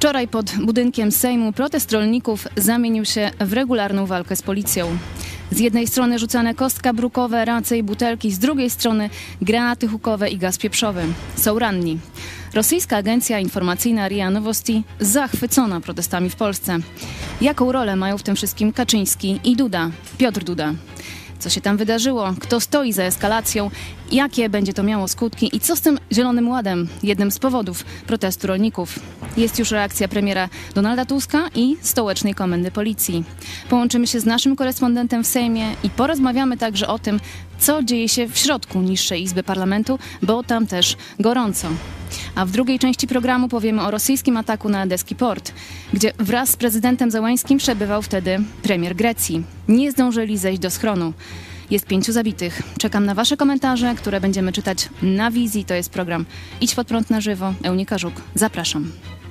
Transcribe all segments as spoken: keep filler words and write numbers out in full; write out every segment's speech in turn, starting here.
Wczoraj pod budynkiem Sejmu protest rolników zamienił się w regularną walkę z policją. Z jednej strony rzucane kostka brukowe, race i butelki, z drugiej strony granaty hukowe i gaz pieprzowy. Są ranni. Rosyjska agencja informacyjna R I A Nowosti zachwycona protestami w Polsce. Jaką rolę mają w tym wszystkim Kaczyński i Duda, Piotr Duda? Co się tam wydarzyło? Kto stoi za eskalacją? Jakie będzie to miało skutki? I co z tym Zielonym Ładem? Jednym z powodów protestu rolników. Jest już reakcja premiera Donalda Tuska i stołecznej komendy policji. Połączymy się z naszym korespondentem w Sejmie i porozmawiamy także o tym, co dzieje się w środku niższej Izby Parlamentu, bo tam też gorąco. A w drugiej części programu powiemy o rosyjskim ataku na Edeski Port, gdzie wraz z prezydentem Zełańskim przebywał wtedy premier Grecji. Nie zdążyli zejść do schronu. Jest pięciu zabitych. Czekam na wasze komentarze, które będziemy czytać na wizji. To jest program Idź pod prąd na żywo. Eunika Żuk. Zapraszam.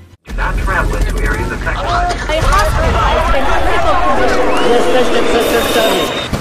Jesteście przestępcami.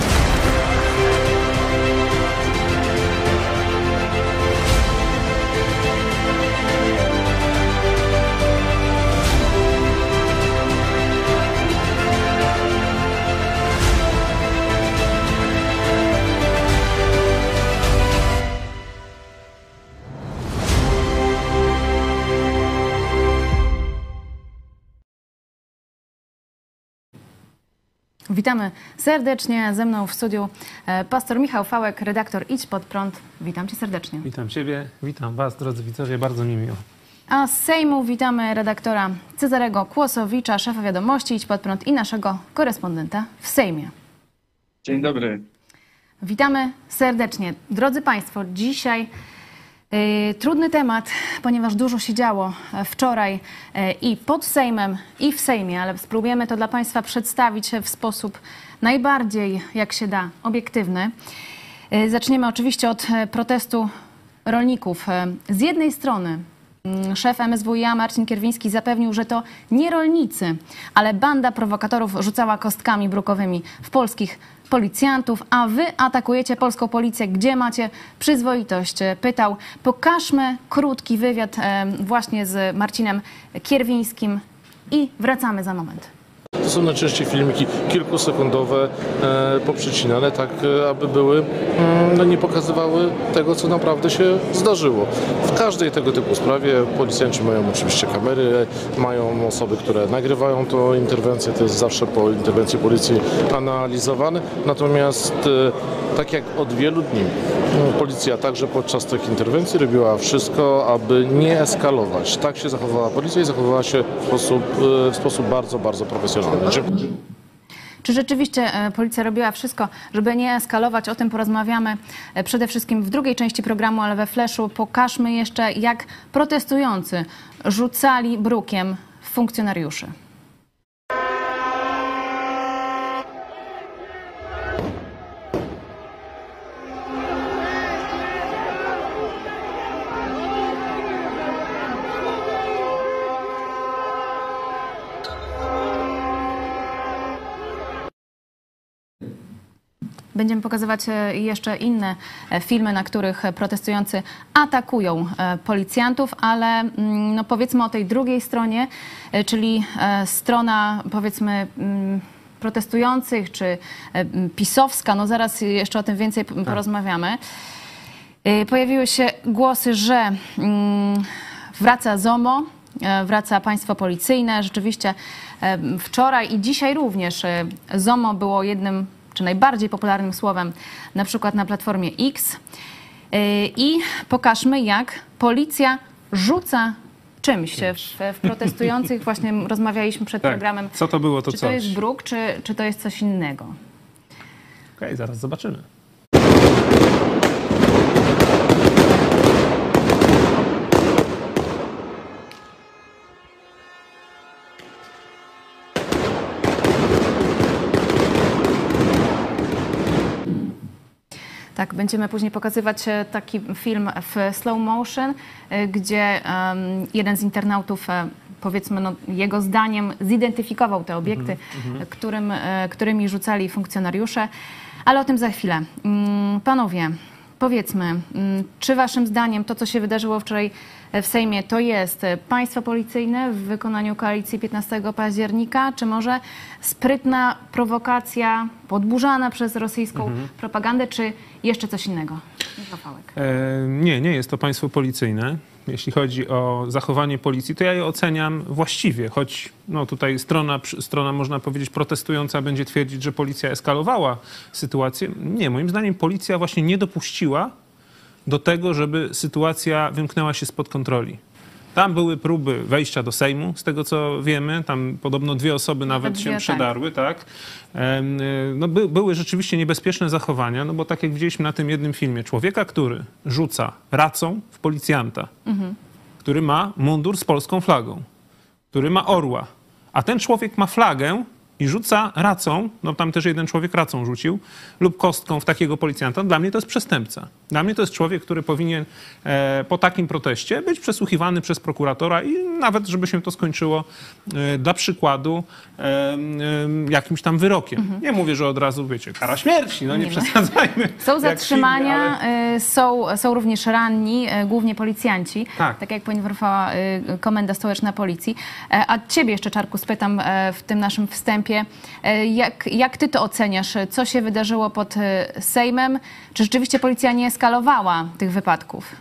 Witamy serdecznie. Ze mną w studiu pastor Michał Fałek, redaktor Idź pod prąd. Witam cię serdecznie. Witam ciebie, witam was, drodzy widzowie, bardzo mi miło. A z Sejmu witamy redaktora Cezarego Kłosowicza, szefa wiadomości Idź pod prąd i naszego korespondenta w Sejmie. Dzień dobry. Witamy serdecznie. Drodzy Państwo, dzisiaj Yy, trudny temat, ponieważ dużo się działo wczoraj yy, i pod Sejmem, i w Sejmie, ale spróbujemy to dla Państwa przedstawić w sposób najbardziej, jak się da, obiektywny. Yy, zaczniemy oczywiście od protestu rolników. Yy, z jednej strony yy, szef M S W iA Marcin Kierwiński zapewnił, że to nie rolnicy, ale banda prowokatorów rzucała kostkami brukowymi w polskich policjantów, a wy atakujecie polską policję. Gdzie macie przyzwoitość? Pytał. Pokażmy krótki wywiad właśnie z Marcinem Kierwińskim i wracamy za moment. To są najczęściej filmiki kilkusekundowe, e, poprzecinane tak, e, aby były, mm, no nie pokazywały tego, co naprawdę się zdarzyło. W każdej tego typu sprawie policjanci mają oczywiście kamery, mają osoby, które nagrywają tą interwencję, to jest zawsze po interwencji policji analizowane. Natomiast e, tak jak od wielu dni policja także podczas tych interwencji robiła wszystko, aby nie eskalować. Tak się zachowała policja i zachowała się w sposób, e, w sposób bardzo, bardzo profesjonalny. Czy rzeczywiście policja robiła wszystko, żeby nie eskalować? O tym porozmawiamy przede wszystkim w drugiej części programu, ale we Fleszu pokażmy jeszcze, jak protestujący rzucali brukiem w funkcjonariuszy. Będziemy pokazywać jeszcze inne filmy, na których protestujący atakują policjantów, ale no powiedzmy o tej drugiej stronie, czyli strona powiedzmy protestujących, czy pisowska, no zaraz jeszcze o tym więcej porozmawiamy. Pojawiły się głosy, że wraca ZOMO, wraca państwo policyjne. Rzeczywiście wczoraj i dzisiaj również ZOMO było jednym czy najbardziej popularnym słowem, na przykład na Platformie X. I pokażmy, jak policja rzuca czymś w, w protestujących. Właśnie rozmawialiśmy przed tak. programem. Co to było, to czy coś? to jest bruk, czy, czy to jest coś innego? Okej, okay, zaraz zobaczymy. Tak, będziemy później pokazywać taki film w slow motion, gdzie um, jeden z internautów, powiedzmy, no, jego zdaniem zidentyfikował te obiekty, mm-hmm. którym, którymi rzucali funkcjonariusze. Ale o tym za chwilę. Panowie, powiedzmy, mm, czy waszym zdaniem to, co się wydarzyło wczoraj w Sejmie, to jest państwo policyjne w wykonaniu koalicji piętnastego października, czy może sprytna prowokacja podburzana przez rosyjską Mhm. propagandę, czy jeszcze coś innego? Michał Fałek. E, nie, nie jest to państwo policyjne. Jeśli chodzi o zachowanie policji, to ja je oceniam właściwie, choć no, tutaj strona, strona, można powiedzieć, protestująca będzie twierdzić, że policja eskalowała sytuację. Nie, moim zdaniem policja właśnie nie dopuściła do tego, żeby sytuacja wymknęła się spod kontroli. Tam były próby wejścia do Sejmu, z tego co wiemy. Tam podobno dwie osoby nawet, Nawet się dwie, przedarły, tak. Em, No, by, były rzeczywiście niebezpieczne zachowania, no bo tak jak widzieliśmy na tym jednym filmie, człowieka, który rzuca racą w policjanta, który ma mundur z polską flagą, który ma orła, a ten człowiek ma flagę i rzuca racą, no tam też jeden człowiek racą rzucił, lub kostką w takiego policjanta, dla mnie to jest przestępca. Dla mnie to jest człowiek, który powinien e, po takim proteście być przesłuchiwany przez prokuratora i nawet, żeby się to skończyło e, dla przykładu e, e, jakimś tam wyrokiem. Mhm. Nie mówię, że od razu, wiecie, kara śmierci, no nie, nie przesadzajmy. Są zatrzymania, filmie, ale... są, są również ranni, głównie policjanci, tak, tak jak poinformowała Komenda Stołeczna Policji. A ciebie jeszcze, Czarku, spytam w tym naszym wstępie, jak, jak ty to oceniasz? Co się wydarzyło pod Sejmem? Czy rzeczywiście policja nie eskalowała tych wypadków?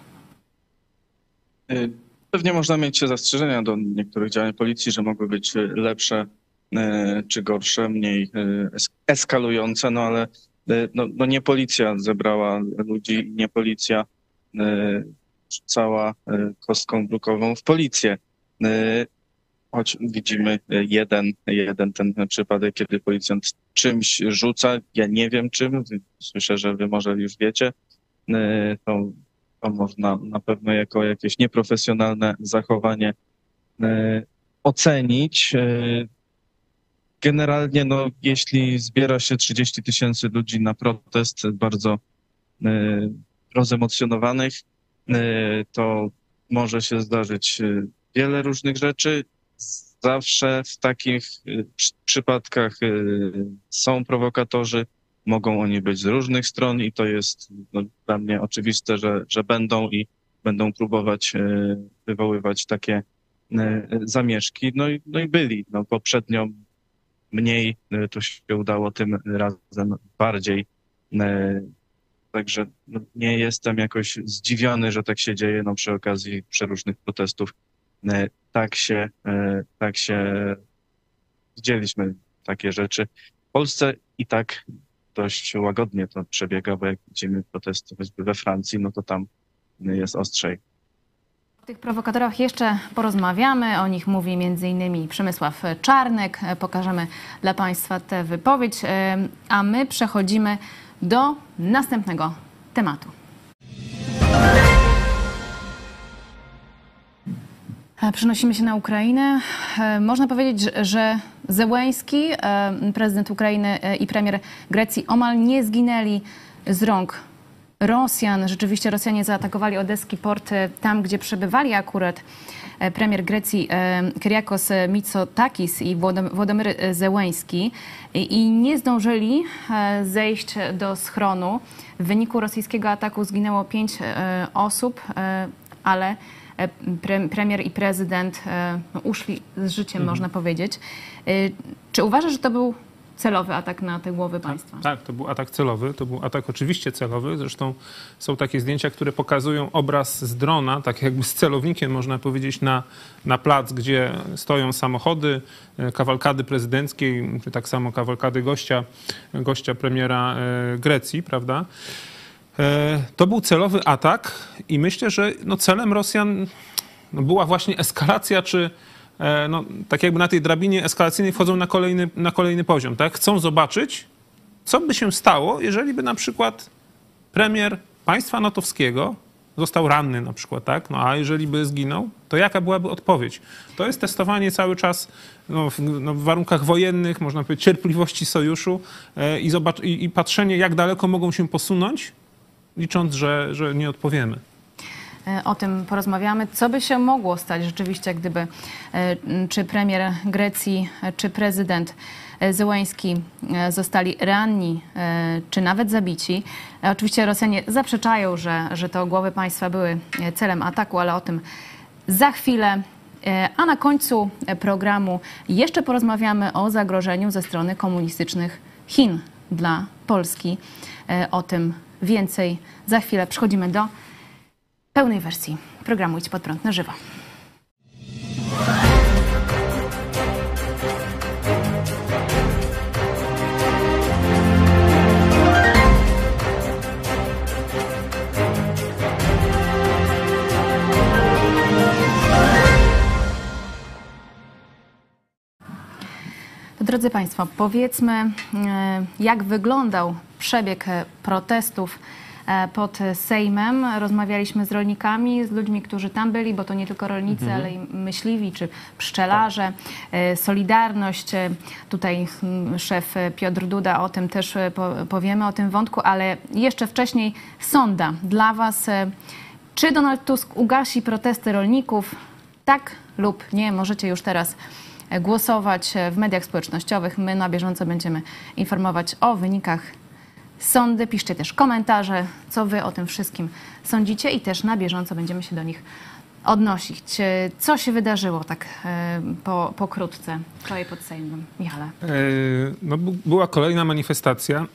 Pewnie można mieć zastrzeżenia do niektórych działań policji, że mogły być lepsze czy gorsze, mniej eskalujące, no ale no, no nie policja zebrała ludzi, nie policja rzucała kostką brukową w policję. Choć widzimy jeden, jeden ten przypadek, kiedy policjant czymś rzuca, ja nie wiem czym, słyszę, że wy może już wiecie, to, to można na pewno jako jakieś nieprofesjonalne zachowanie ocenić. Generalnie, no, jeśli zbiera się trzydzieści tysięcy ludzi na protest bardzo rozemocjonowanych, to może się zdarzyć wiele różnych rzeczy. Zawsze w takich przypadkach są prowokatorzy, mogą oni być z różnych stron i to jest no, dla mnie oczywiste, że, że będą i będą próbować wywoływać takie zamieszki. No i, no i byli. No, poprzednio mniej, to się udało tym razem bardziej. Także no, nie jestem jakoś zdziwiony, że tak się dzieje no, przy okazji przeróżnych protestów. Tak się, tak się widzieliśmy takie rzeczy. W Polsce i tak dość łagodnie to przebiega, bo jak widzimy protesty choćby we Francji, no to tam jest ostrzej. O tych prowokatorach jeszcze porozmawiamy. O nich mówi między innymi Przemysław Czarnek. Pokażemy dla państwa tę wypowiedź, a my przechodzimy do następnego tematu. Przenosimy się na Ukrainę. Można powiedzieć, że Zełenski, prezydent Ukrainy i premier Grecji omal nie zginęli z rąk Rosjan. Rzeczywiście Rosjanie zaatakowali odeski port, tam gdzie przebywali akurat premier Grecji Kyriakos Mitsotakis i Władimir Zełenski i nie zdążyli zejść do schronu. W wyniku rosyjskiego ataku zginęło pięć osób, ale Pre, premier i prezydent no, uszli z życiem, mhm. można powiedzieć. Czy uważasz, że to był celowy atak na te głowy państwa? Tak, tak, to był atak celowy. To był atak oczywiście celowy. Zresztą są takie zdjęcia, które pokazują obraz z drona, tak jakby z celownikiem, można powiedzieć, na, na plac, gdzie stoją samochody, kawalkady prezydenckiej, czy tak samo kawalkady gościa, gościa premiera Grecji, prawda? To był celowy atak i myślę, że no celem Rosjan no była właśnie eskalacja, czy no, tak jakby na tej drabinie eskalacyjnej wchodzą na kolejny, na kolejny poziom. Tak? Chcą zobaczyć, co by się stało, jeżeli by na przykład premier państwa natowskiego został ranny na przykład, tak? No a jeżeli by zginął, to jaka byłaby odpowiedź? To jest testowanie cały czas no, w, no, w warunkach wojennych, można powiedzieć, cierpliwości sojuszu e, i, zobacz, i, i patrzenie, jak daleko mogą się posunąć, licząc, że, że nie odpowiemy. O tym porozmawiamy. Co by się mogło stać rzeczywiście, gdyby czy premier Grecji, czy prezydent Zełenski zostali ranni, czy nawet zabici. Oczywiście Rosjanie zaprzeczają, że, że to głowy państwa były celem ataku, ale o tym za chwilę. A na końcu programu jeszcze porozmawiamy o zagrożeniu ze strony komunistycznych Chin dla Polski. O tym więcej za chwilę. Przechodzimy do pełnej wersji programu Idź Pod Prąd na żywo. Drodzy Państwo, powiedzmy, jak wyglądał przebieg protestów pod Sejmem. Rozmawialiśmy z rolnikami, z ludźmi, którzy tam byli, bo to nie tylko rolnicy, mhm. ale i myśliwi czy pszczelarze. Solidarność. Tutaj szef Piotr Duda, o tym też powiemy, o tym wątku, ale jeszcze wcześniej sonda dla Was. Czy Donald Tusk ugasi protesty rolników? Tak lub nie? Możecie już teraz głosować w mediach społecznościowych. My na bieżąco będziemy informować o wynikach sądy. Piszcie też komentarze, co Wy o tym wszystkim sądzicie i też na bieżąco będziemy się do nich odnosić. Co się wydarzyło tak po, pokrótce wczoraj pod Sejmem? Michale. No, była kolejna manifestacja.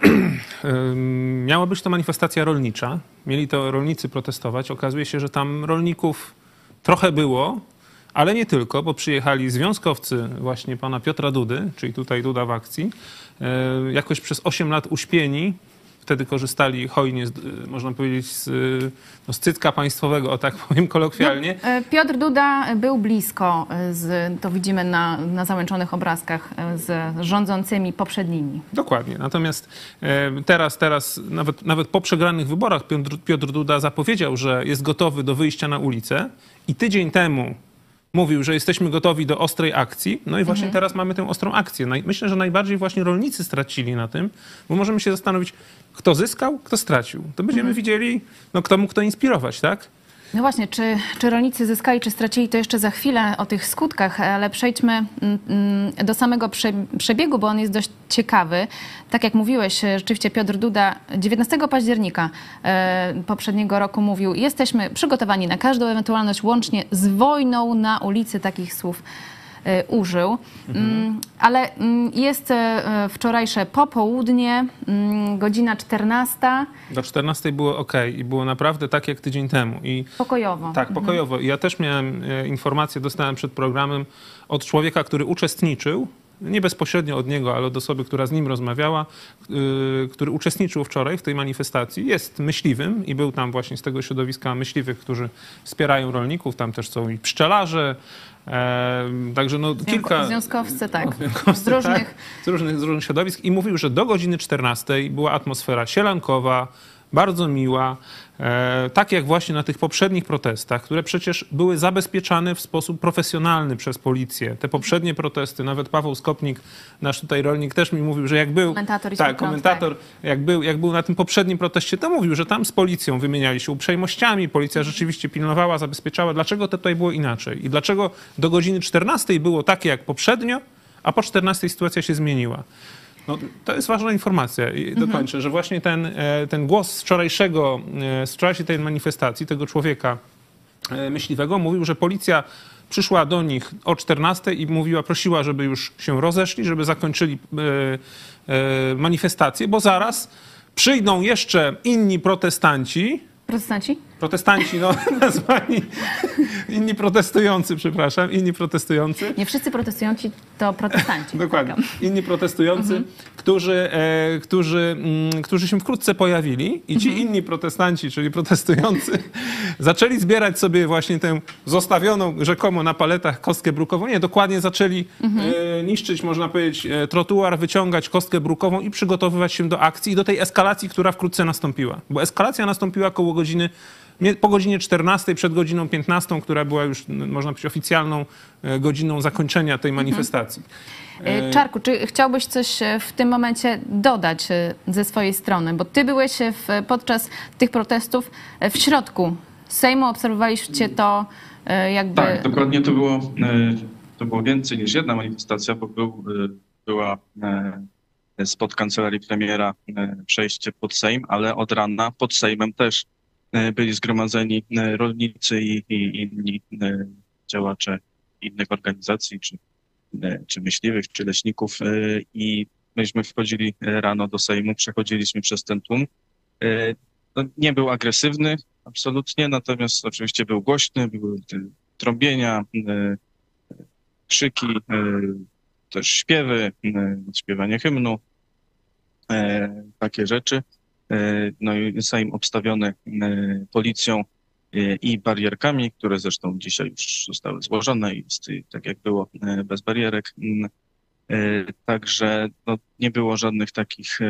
Miała być to manifestacja rolnicza. Mieli to rolnicy protestować. Okazuje się, że tam rolników trochę było, ale nie tylko, bo przyjechali związkowcy właśnie pana Piotra Dudy, czyli tutaj Duda w akcji, jakoś przez osiem lat uśpieni. Wtedy korzystali hojnie, z, można powiedzieć, z, no, z cycka państwowego, o tak powiem kolokwialnie. No, Piotr Duda był blisko, z, to widzimy na, na załączonych obrazkach, z rządzącymi poprzednimi. Dokładnie. Natomiast teraz, teraz nawet, nawet po przegranych wyborach Piotr, Piotr Duda zapowiedział, że jest gotowy do wyjścia na ulicę i tydzień temu mówił, że jesteśmy gotowi do ostrej akcji. No i właśnie mhm. teraz mamy tę ostrą akcję. Myślę, że najbardziej właśnie rolnicy stracili na tym, bo możemy się zastanowić, kto zyskał, kto stracił. To będziemy mhm. widzieli, no, kto mógł to inspirować, tak? No właśnie, czy, czy rolnicy zyskali, czy stracili, to jeszcze za chwilę o tych skutkach, ale przejdźmy do samego przebiegu, bo on jest dość ciekawy. Tak jak mówiłeś, rzeczywiście Piotr Duda dziewiętnastego października poprzedniego roku mówił: jesteśmy przygotowani na każdą ewentualność, łącznie z wojną na ulicy, takich słów użył. Mhm. Ale jest wczorajsze popołudnie, godzina czternasta. Do czternastej było ok i było naprawdę tak jak tydzień temu. I pokojowo. Tak, pokojowo. Mhm. I ja też miałem informację, dostałem przed programem od człowieka, który uczestniczył, nie bezpośrednio od niego, ale od osoby, która z nim rozmawiała, yy, który uczestniczył wczoraj w tej manifestacji. Jest myśliwym i był tam właśnie z tego środowiska myśliwych, którzy wspierają rolników. Tam też są i pszczelarze. E, także no kilka... Związkowcy, tak. Związkowcy, z, różnych... tak. Z, różnych, z różnych środowisk. I mówił, że do godziny czternastej była atmosfera sielankowa, bardzo miła, e, tak jak właśnie na tych poprzednich protestach, które przecież były zabezpieczane w sposób profesjonalny przez policję. Te poprzednie protesty, nawet Paweł Skopnik, nasz tutaj rolnik, też mi mówił, że jak był... Komentator. Tak, komentator, tak. Jak, był, jak był na tym poprzednim proteście, to mówił, że tam z policją wymieniali się uprzejmościami, policja rzeczywiście pilnowała, zabezpieczała. Dlaczego to tutaj było inaczej? I dlaczego do godziny czternastej było takie jak poprzednio, a po czternastej sytuacja się zmieniła? No, to jest ważna informacja i dokończę, mhm. że właśnie ten, ten głos z wczorajszego, z wczorajszej tej manifestacji, tego człowieka myśliwego, mówił, że policja przyszła do nich o czternastej i mówiła, prosiła, żeby już się rozeszli, żeby zakończyli manifestację, bo zaraz przyjdą jeszcze inni protestanci. Protestanci? Protestanci, no nazwani, inni protestujący, przepraszam, inni protestujący. Nie wszyscy protestujący to protestanci. Dokładnie. Inni protestujący, mhm. którzy, e, którzy, m, którzy się wkrótce pojawili i ci mhm. inni protestanci, czyli protestujący, zaczęli zbierać sobie właśnie tę zostawioną rzekomo na paletach kostkę brukową. Nie, dokładnie zaczęli mhm. e, niszczyć, można powiedzieć, e, trotuar, wyciągać kostkę brukową i przygotowywać się do akcji i do tej eskalacji, która wkrótce nastąpiła. Bo eskalacja nastąpiła koło godziny po godzinie czternastej, przed godziną piętnastą, która była już, można powiedzieć, oficjalną godziną zakończenia tej manifestacji. Czarku, czy chciałbyś coś w tym momencie dodać ze swojej strony? Bo ty byłeś w, podczas tych protestów w środku Sejmu. Obserwowaliście to jakby... Tak, dokładnie to było, to było więcej niż jedna manifestacja, bo był, była spod kancelarii premiera przejście pod Sejm, ale od rana pod Sejmem też byli zgromadzeni rolnicy i, i inni działacze innych organizacji, czy, czy myśliwych, czy leśników i myśmy wchodzili rano do Sejmu, przechodziliśmy przez ten tłum. No, nie był agresywny, absolutnie, natomiast oczywiście był głośny, były trąbienia, krzyki, też śpiewy, śpiewanie hymnu, takie rzeczy. No i Sejm obstawiony policją i barierkami, które zresztą dzisiaj już zostały złożone i tak jak było, bez barierek. Także no, nie było żadnych takich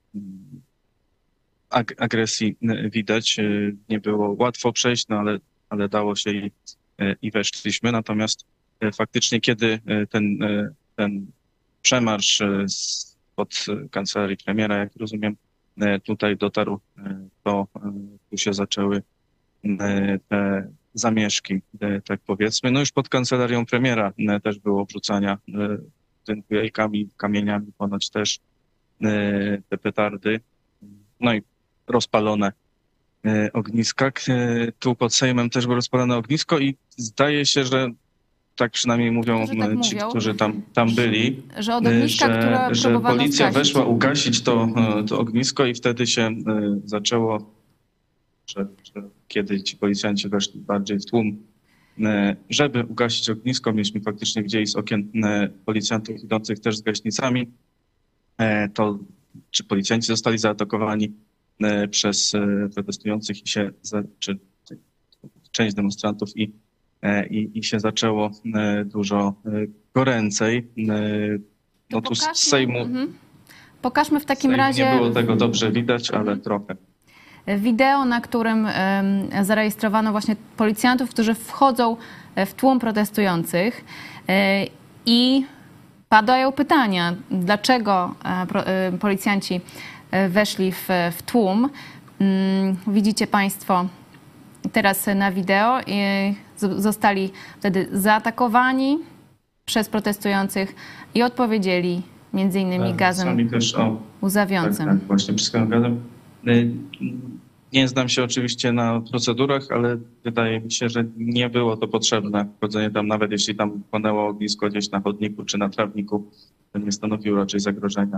ag- agresji widać. Nie było łatwo przejść, no ale, ale dało się i, i weszliśmy. Natomiast faktycznie, kiedy ten, ten przemarsz od kancelarii premiera, jak rozumiem, tutaj dotarł, to tu się zaczęły te zamieszki, tak powiedzmy. No już pod kancelarią premiera też było obrzucania budynku jajkami, kamieniami, ponoć też te petardy. No i rozpalone ogniska. Tu pod Sejmem też było rozpalone ognisko i zdaje się, że tak przynajmniej mówią tak ci, mówią, którzy tam, tam byli, że, od ogniska, że, że policja zgasić. weszła ugasić to, to ognisko i wtedy się zaczęło, że, że kiedy ci policjanci weszli bardziej w tłum, żeby ugasić ognisko, mieliśmy faktycznie widzieli z okien policjantów idących też z gaśnicami, to czy policjanci zostali zaatakowani przez protestujących i się, czy część demonstrantów i I, i się zaczęło dużo goręcej. No tu z Sejmu mhm. Pokażmy w takim Sejmu razie... nie było tego dobrze widać, ale mhm. trochę. Wideo, na którym zarejestrowano właśnie policjantów, którzy wchodzą w tłum protestujących i padają pytania, dlaczego policjanci weszli w, w tłum. Widzicie Państwo teraz na wideo i zostali wtedy zaatakowani przez protestujących i odpowiedzieli między innymi tak, gazem też, o, łzawiącym. Tak, tak, właśnie pryskałem gazem. Nie znam się oczywiście na procedurach, ale wydaje mi się, że nie było to potrzebne. Wchodzenie tam, nawet jeśli tam płonęło ognisko gdzieś na chodniku czy na trawniku, to nie stanowiło raczej zagrożenia.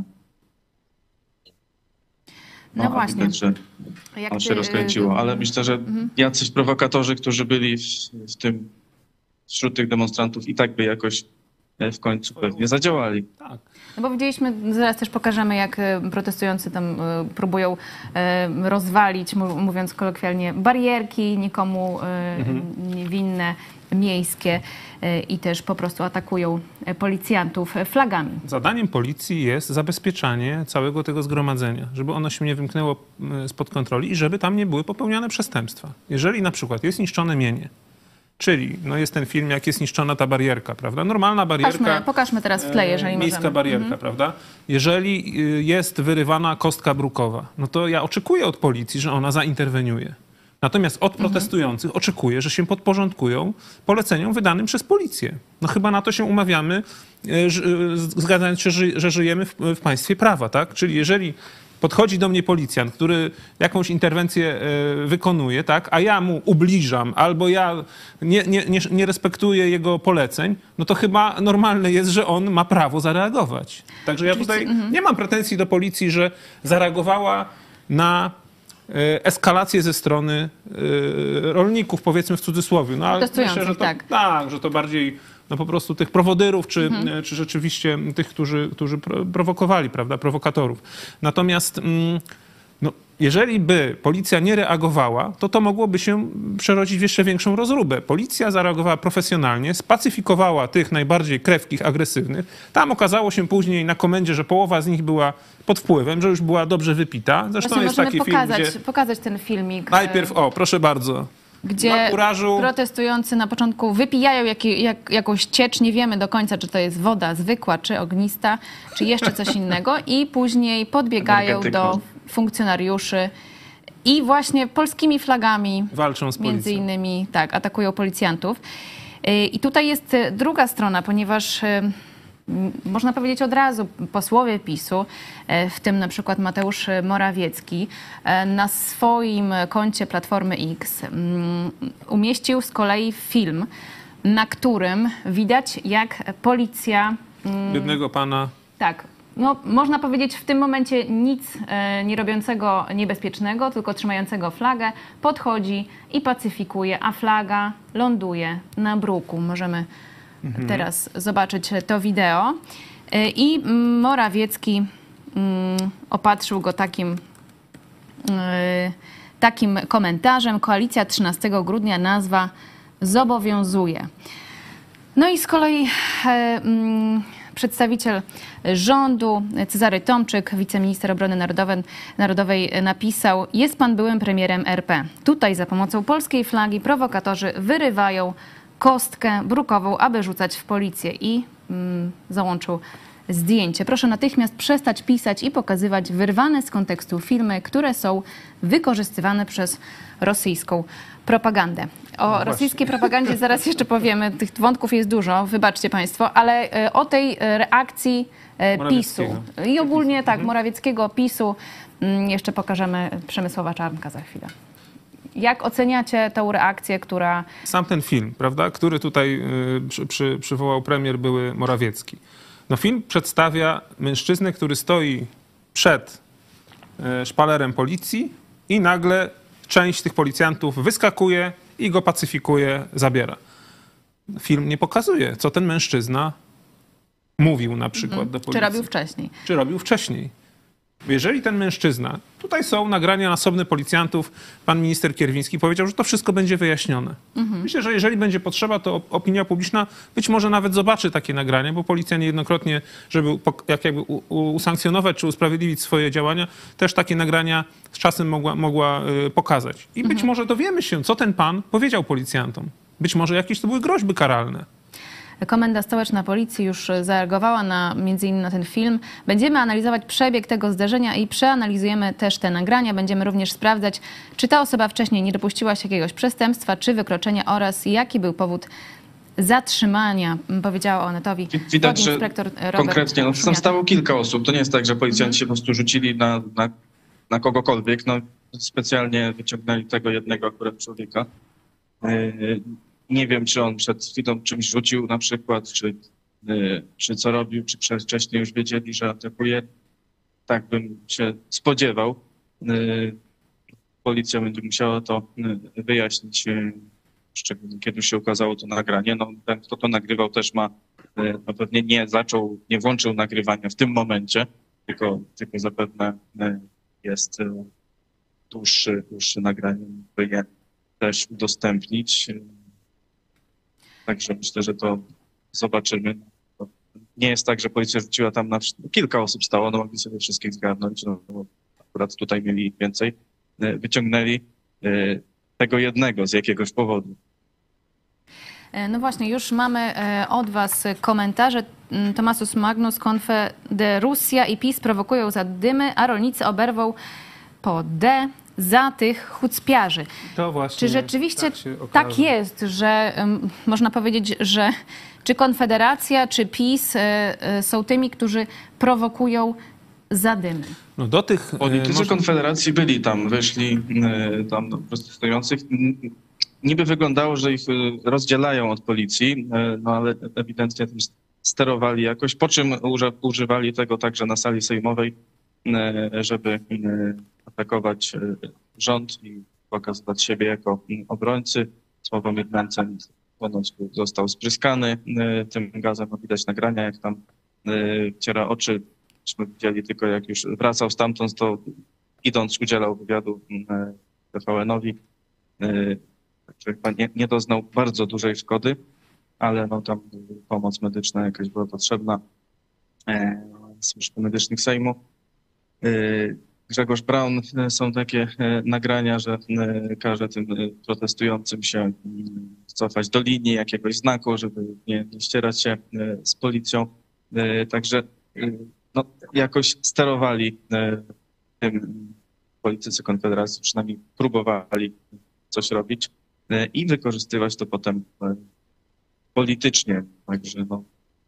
No, no właśnie. Widać, że Jak on ty... się rozkręciło, ale myślę, że mhm. jacyś prowokatorzy, którzy byli w, w tym, wśród tych demonstrantów i tak by jakoś w końcu pewnie zadziałali. Tak. No bo widzieliśmy, zaraz też pokażemy, jak protestujący tam próbują rozwalić, mówiąc kolokwialnie, barierki nikomu mhm. niewinne, miejskie i też po prostu atakują policjantów flagami. Zadaniem policji jest zabezpieczanie całego tego zgromadzenia, żeby ono się nie wymknęło spod kontroli i żeby tam nie były popełniane przestępstwa. Jeżeli na przykład jest niszczone mienie, czyli no jest ten film, jak jest niszczona ta barierka, prawda? Normalna barierka. Pokażmy, pokażmy teraz w tle, jeżeli miejska możemy. barierka, mhm. prawda? Jeżeli jest wyrywana kostka brukowa, no to ja oczekuję od policji, że ona zainterweniuje. Natomiast od protestujących mhm. oczekuję, że się podporządkują poleceniom wydanym przez policję. No chyba na to się umawiamy, zgadzając się, że żyjemy w, w państwie prawa, tak? Czyli jeżeli podchodzi do mnie policjant, który jakąś interwencję wykonuje, tak, a ja mu ubliżam albo ja nie, nie, nie, nie respektuję jego poleceń, no to chyba normalne jest, że on ma prawo zareagować. Także ja tutaj mhm. nie mam pretensji do policji, że zareagowała na eskalację ze strony rolników, powiedzmy w cudzysłowie. No, ale myślę, że to, tak. tak, że to bardziej no, po prostu tych prowodyrów, czy, mhm. czy rzeczywiście tych, którzy, którzy prowokowali, prawda, prowokatorów. Natomiast no, jeżeli by policja nie reagowała, to to mogłoby się przerodzić w jeszcze większą rozróbę. Policja zareagowała profesjonalnie, spacyfikowała tych najbardziej krewkich, agresywnych. Tam okazało się później na komendzie, że połowa z nich była pod wpływem, że już była dobrze wypita. Zresztą Właśnie jest taki pokazać, film, gdzie... pokazać ten filmik. Najpierw, o, proszę bardzo. Gdzie kurażu... protestujący na początku wypijają jak, jak, jakąś ciecz, nie wiemy do końca, czy to jest woda zwykła, czy ognista, czy jeszcze coś innego i później podbiegają do funkcjonariuszy i właśnie polskimi flagami Walczą z między policją. innymi tak, atakują policjantów. I tutaj jest druga strona, ponieważ można powiedzieć od razu, posłowie PiSu, w tym na przykład Mateusz Morawiecki, na swoim koncie Platformy X umieścił z kolei film, na którym widać, jak policja... Biednego pana. Tak, no, można powiedzieć w tym momencie nic e, nie robiącego niebezpiecznego, tylko trzymającego flagę, podchodzi i pacyfikuje, a flaga ląduje na bruku. Możemy mhm. teraz zobaczyć to wideo. E, I Morawiecki mm, opatrzył go takim, e, takim komentarzem. Koalicja trzynastego grudnia nazwa zobowiązuje. No i z kolei e, mm, przedstawiciel rządu Cezary Tomczyk, wiceminister obrony narodowej, narodowej napisał: jest pan byłym premierem R P. Tutaj za pomocą polskiej flagi prowokatorzy wyrywają kostkę brukową, aby rzucać w policję. I mm, załączył zdjęcie. Proszę natychmiast przestać pisać i pokazywać wyrwane z kontekstu filmy, które są wykorzystywane przez rosyjską propagandę. O no rosyjskiej propagandzie zaraz jeszcze powiemy. Tych wątków jest dużo, wybaczcie państwo, ale o tej reakcji PiSu i ogólnie tak, Morawieckiego, PiSu jeszcze pokażemy Przemysława Czarnka za chwilę. Jak oceniacie tę reakcję, która... Sam ten film, prawda, który tutaj przy, przy, przywołał premier były Morawiecki. No film przedstawia mężczyznę, który stoi przed szpalerem policji i nagle część tych policjantów wyskakuje i go pacyfikuje, zabiera. Film nie pokazuje, co ten mężczyzna mówił na przykład mhm. do policji. Czy robił wcześniej. Czy robił wcześniej. Jeżeli ten mężczyzna, tutaj są nagrania osobne policjantów, pan minister Kierwiński powiedział, że to wszystko będzie wyjaśnione. Mhm. Myślę, że jeżeli będzie potrzeba, to opinia publiczna być może nawet zobaczy takie nagrania, bo policja niejednokrotnie, żeby jak jakby usankcjonować czy usprawiedliwić swoje działania, też takie nagrania z czasem mogła, mogła pokazać. I być mhm. może dowiemy się, co ten pan powiedział policjantom. Być może jakieś to były groźby karalne. Komenda Stołeczna Policji już zareagowała na, między innymi na ten film. Będziemy analizować przebieg tego zdarzenia i przeanalizujemy też te nagrania. Będziemy również sprawdzać, czy ta osoba wcześniej nie dopuściła się jakiegoś przestępstwa czy wykroczenia oraz jaki był powód zatrzymania, powiedziała Onetowi Widać, że Robert konkretnie no, tam Szumiata. stało kilka osób. To nie jest tak, że policjanci się po prostu rzucili na, na, na kogokolwiek. No, specjalnie wyciągnęli tego jednego akurat człowieka. Yy, Nie wiem, czy on przed chwilą czymś rzucił na przykład, czy, czy co robił, czy wcześniej już wiedzieli, że atakuje. Tak bym się spodziewał. Policja będzie musiała to wyjaśnić, szczególnie kiedy już się ukazało to nagranie. No, ten, kto to nagrywał, też ma, no pewnie nie zaczął, nie włączył nagrywania w tym momencie, tylko, tylko zapewne jest dłuższy, dłuższy nagranie, by je też udostępnić. Także myślę, że to zobaczymy. Nie jest tak, że policja rzuciła tam na kilka osób stało, no mogli sobie wszystkich zgarnąć, no bo akurat tutaj mieli więcej. Wyciągnęli tego jednego z jakiegoś powodu. No właśnie, już mamy od was komentarze. Tomasus Magnus, Konfederacja i PiS prowokują zadymy, a rolnicy oberwą po D za tych hucpiarzy. To właśnie czy rzeczywiście tak, tak jest, że um, można powiedzieć, że czy Konfederacja, czy PiS y, y, są tymi, którzy prowokują zadymy? No do tych... Politycy można... Konfederacji byli tam, wyszli y, tam do protestujących. Niby wyglądało, że ich rozdzielają od policji, y, no ale ewidentnie tym sterowali jakoś, po czym używali tego także na sali sejmowej, y, żeby y, atakować rząd i pokazywać siebie jako obrońcy. Sławomir Mencen ponoć został spryskany tym gazem. No widać nagrania, jak tam wciera oczy. Myśmy widzieli tylko, jak już wracał stamtąd, to idąc udzielał wywiadu T V N-owi. Także chyba nie, nie doznał bardzo dużej szkody, ale no tam pomoc medyczna jakaś była potrzebna. Służb medycznych Sejmu. Grzegorz Braun, są takie nagrania, że każe tym protestującym się cofać do linii jakiegoś znaku, żeby nie, nie ścierać się z policją. Także no, jakoś sterowali tym politycy Konfederacji przynajmniej próbowali coś robić i wykorzystywać to potem politycznie. Także no,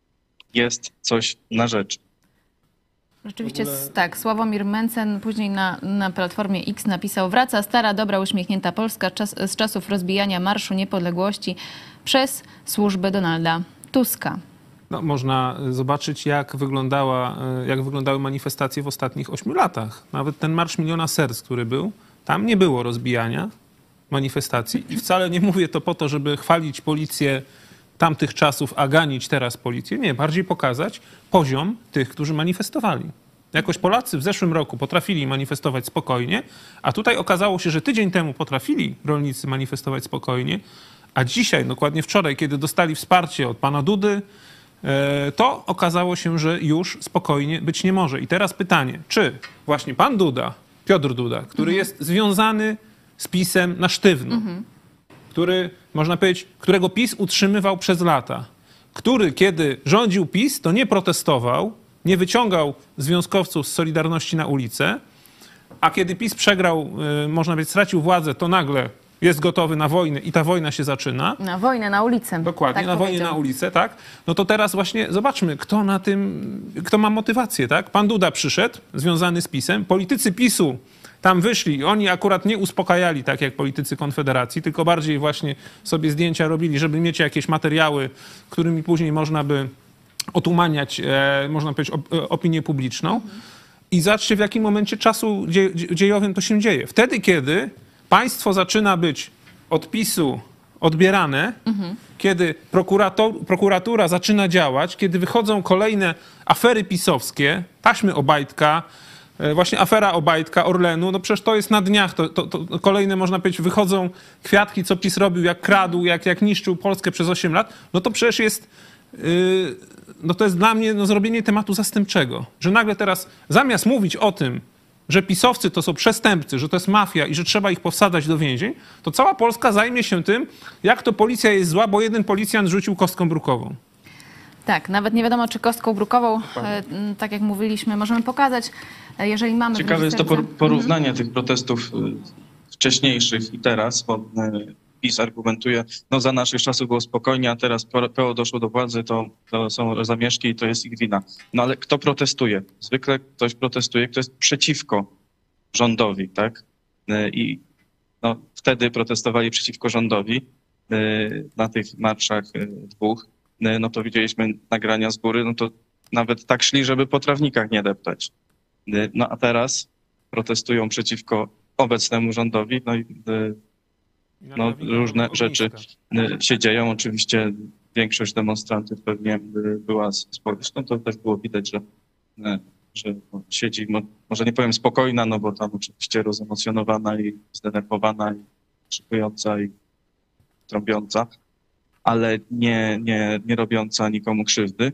jest coś na rzecz. Rzeczywiście ogóle... tak, Sławomir Mencen później na, na Platformie X napisał: wraca stara, dobra, uśmiechnięta Polska czas, z czasów rozbijania Marszu Niepodległości przez służby Donalda Tuska. No, można zobaczyć, jak, wyglądała, jak wyglądały manifestacje w ostatnich ośmiu latach. Nawet ten Marsz Miliona Serc, który był, tam nie było rozbijania manifestacji. I wcale nie mówię to po to, żeby chwalić policję tamtych czasów, a ganić teraz policję. Nie, bardziej pokazać poziom tych, którzy manifestowali. Jakoś Polacy w zeszłym roku potrafili manifestować spokojnie, a tutaj okazało się, że tydzień temu potrafili rolnicy manifestować spokojnie, a dzisiaj, dokładnie wczoraj, kiedy dostali wsparcie od pana Dudy, to okazało się, że już spokojnie być nie może. I teraz pytanie, czy właśnie pan Duda, Piotr Duda, który mhm. jest związany z PiS-em na sztywno, mhm. który, można powiedzieć, którego PiS utrzymywał przez lata, który, kiedy rządził PiS, to nie protestował, nie wyciągał związkowców z Solidarności na ulicę, a kiedy PiS przegrał, można powiedzieć, stracił władzę, to nagle jest gotowy na wojnę i ta wojna się zaczyna. Na wojnę, na ulicę. Dokładnie, tak na wojnę, na ulicę, tak. No to teraz właśnie zobaczmy, kto na tym, kto ma motywację, tak. Pan Duda przyszedł, związany z PiS-em. Politycy PiS-u tam wyszli. Oni akurat nie uspokajali, tak jak politycy Konfederacji, tylko bardziej właśnie sobie zdjęcia robili, żeby mieć jakieś materiały, którymi później można by otumaniać, e, można powiedzieć, op, opinię publiczną. Mhm. I zobaczcie, w jakim momencie czasu dzie, dziejowym to się dzieje. Wtedy, kiedy państwo zaczyna być od PiS-u odbierane, mhm. kiedy prokuratura zaczyna działać, kiedy wychodzą kolejne afery pisowskie, taśmy Obajtka, właśnie afera Obajtka, Orlenu, no przecież to jest na dniach, to, to, to kolejne, można powiedzieć, wychodzą kwiatki, co PiS robił, jak kradł, jak, jak niszczył Polskę przez osiem lat, no to przecież jest, yy, no to jest dla mnie no, zrobienie tematu zastępczego, że nagle teraz zamiast mówić o tym, że pisowcy to są przestępcy, że to jest mafia i że trzeba ich powsadzać do więzień, to cała Polska zajmie się tym, jak to policja jest zła, bo jeden policjant rzucił kostką brukową. Tak, nawet nie wiadomo, czy kostką brukową, e, tak jak mówiliśmy, możemy pokazać, jeżeli mamy... Ciekawe jest to porównanie mhm. tych protestów wcześniejszych i teraz, bo PiS argumentuje, no za naszych czasów było spokojnie, a teraz P O doszło do władzy, to, to są zamieszki i to jest ich wina. No ale kto protestuje? Zwykle ktoś protestuje, kto jest przeciwko rządowi, tak? I no, wtedy protestowali przeciwko rządowi na tych marszach dwóch. No to widzieliśmy nagrania z góry, no to nawet tak szli, żeby po trawnikach nie deptać. No a teraz protestują przeciwko obecnemu rządowi, no i no, różne rzeczy się dzieją. Oczywiście większość demonstrantów pewnie była społeczna, to też było widać, że, że siedzi, może nie powiem spokojna, no bo tam oczywiście rozemocjonowana i zdenerwowana i krzykująca i trąbiąca, ale nie, nie, nie robiąca nikomu krzywdy,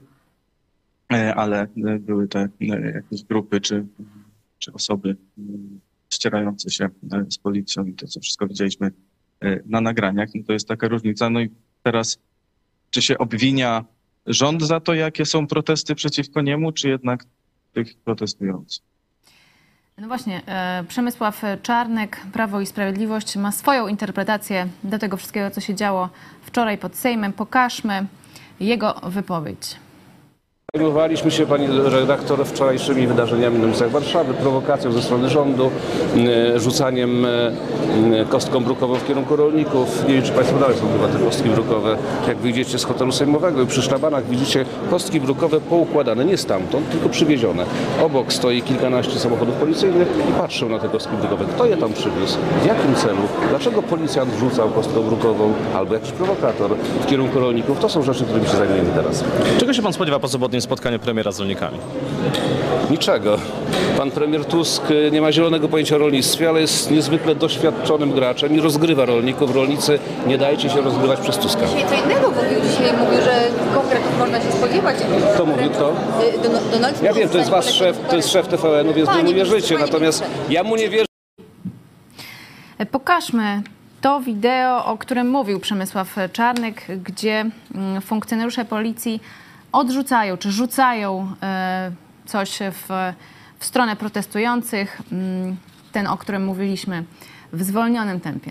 ale były te jakieś grupy czy, czy osoby ścierające się z policją i to, co wszystko widzieliśmy na nagraniach. No to jest taka różnica. No i teraz, czy się obwinia rząd za to, jakie są protesty przeciwko niemu, czy jednak tych protestujących? No właśnie, Przemysław Czarnek, Prawo i Sprawiedliwość, ma swoją interpretację do tego wszystkiego, co się działo wczoraj pod Sejmem. Pokażmy jego wypowiedź. Zajmowaliśmy się, pani redaktor, wczorajszymi wydarzeniami na ulicach Warszawy, prowokacją ze strony rządu, rzucaniem kostką brukową w kierunku rolników. Nie wiem, czy państwo dalej są chyba te kostki brukowe. Jak wyjdziecie z hotelu sejmowego i przy szlabanach widzicie kostki brukowe poukładane, nie stamtąd, tylko przywiezione. Obok stoi kilkanaście samochodów policyjnych i patrzą na te kostki brukowe. Kto je tam przywiózł? W jakim celu? Dlaczego policjant rzucał kostką brukową albo jakiś prowokator w kierunku rolników? To są rzeczy, którymi się zajmujemy teraz. Czego się pan spodziewa po sobotnim spotkaniu premiera z rolnikami? Niczego. Pan premier Tusk nie ma zielonego pojęcia o rolnictwie, ale jest niezwykle doświadczonym graczem i rozgrywa rolników. Rolnicy, nie dajcie się rozgrywać przez Tuska. Dzisiaj co innego mówił. Dzisiaj mówił, że konkretów można się spodziewać. Kto mówił to? Donald Ja wiem, to jest wasz szef, to jest szef T V N-u, więc wy mu wierzycie. Natomiast ja mu nie wierzę. Pokażmy to wideo, o którym mówił Przemysław Czarnek, gdzie funkcjonariusze policji odrzucają czy rzucają coś w, w stronę protestujących. ten, o którym mówiliśmy, w zwolnionym tempie.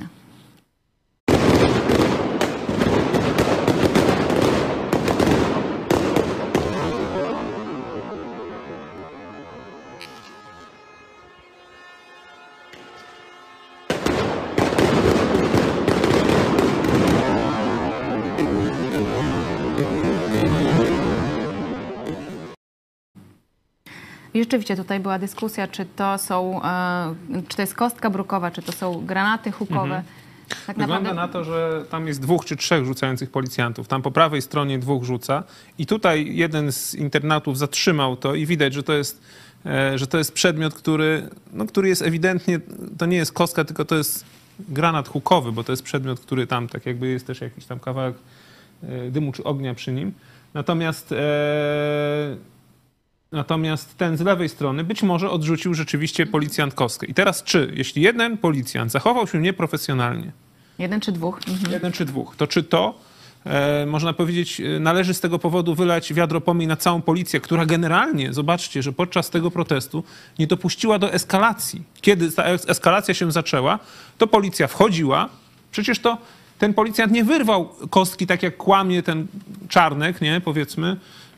I rzeczywiście tutaj była dyskusja, czy to są, e, czy to jest kostka brukowa, czy to są granaty hukowe. Mhm. Tak Wygląda naprawdę... na to, że tam jest dwóch czy trzech rzucających policjantów. Tam po prawej stronie dwóch rzuca i tutaj jeden z internautów zatrzymał to i widać, że to jest, e, że to jest przedmiot, który, no, który jest ewidentnie, to nie jest kostka, tylko to jest granat hukowy, bo to jest przedmiot, który tam tak jakby jest też jakiś tam kawałek e, dymu czy ognia przy nim. Natomiast e, Natomiast ten z lewej strony być może odrzucił rzeczywiście policjant kostkę. I teraz czy, jeśli jeden policjant zachował się nieprofesjonalnie, jeden czy dwóch, mhm. jeden czy dwóch, to czy to, e, można powiedzieć, należy z tego powodu wylać wiadro pomyj na całą policję, która generalnie, zobaczcie, że podczas tego protestu nie dopuściła do eskalacji. Kiedy ta eskalacja się zaczęła, to policja wchodziła, przecież to ten policjant nie wyrwał kostki, tak jak kłamie ten Czarnek, nie, powiedzmy,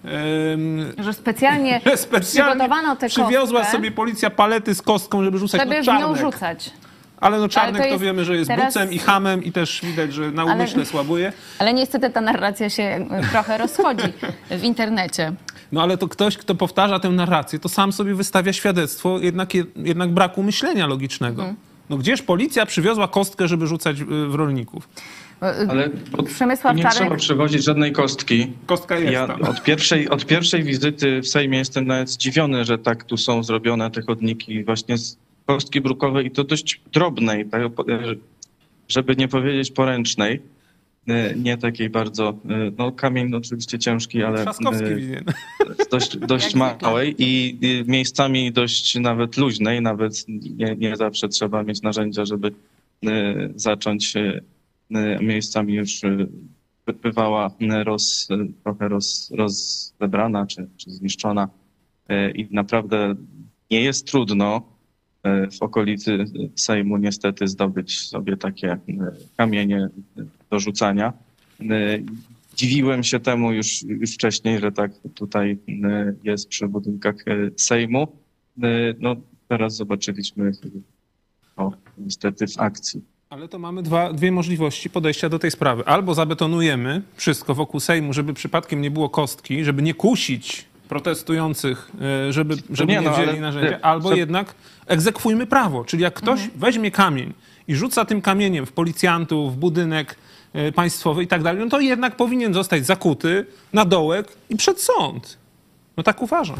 Że specjalnie, że specjalnie przygotowano tę przywiozła kostkę, sobie policja palety z kostką, żeby rzucać żeby no, w nią Czarnek. rzucać. Ale no Czarnek Ale to to, jest wiemy, że jest teraz- bucem i hamem i też widać, że na umyśle Ale- słabuje. Ale niestety ta narracja się trochę rozchodzi w internecie. No ale to ktoś, kto powtarza tę narrację, to sam sobie wystawia świadectwo jednak, jednak braku myślenia logicznego. Mhm. No gdzież policja przywiozła kostkę, żeby rzucać y, w rolników? Ale od, Przemysław nie Czarnek- trzeba przywozić żadnej kostki. Kostka jest Ja tam. od pierwszej, od pierwszej wizyty w Sejmie jestem nawet zdziwiony, że tak tu są zrobione te chodniki właśnie z kostki brukowej i to dość drobnej, tak, żeby nie powiedzieć poręcznej. Nie takiej bardzo, no kamień oczywiście ciężki, ale Trzaskowski winien. dość, dość małej i miejscami dość nawet luźnej, nawet nie, nie zawsze trzeba mieć narzędzia, żeby zacząć miejscami już bywała roz, trochę roz, rozebrana czy, czy zniszczona i naprawdę nie jest trudno w okolicy Sejmu niestety zdobyć sobie takie kamienie do rzucania. Dziwiłem się temu już, już wcześniej, że tak tutaj jest przy budynkach Sejmu. No teraz zobaczyliśmy to niestety w akcji. Ale to mamy dwa, dwie możliwości podejścia do tej sprawy. Albo zabetonujemy wszystko wokół Sejmu, żeby przypadkiem nie było kostki, żeby nie kusić protestujących, e, żeby, żeby nie, nie no, wzięli ale- narzędzia, albo co- jednak egzekwujmy prawo. Czyli jak ktoś weźmie kamień i rzuca tym kamieniem w policjantów, w budynek e, państwowy i tak dalej, no to jednak powinien zostać zakuty na dołek i przed sąd. No tak uważam.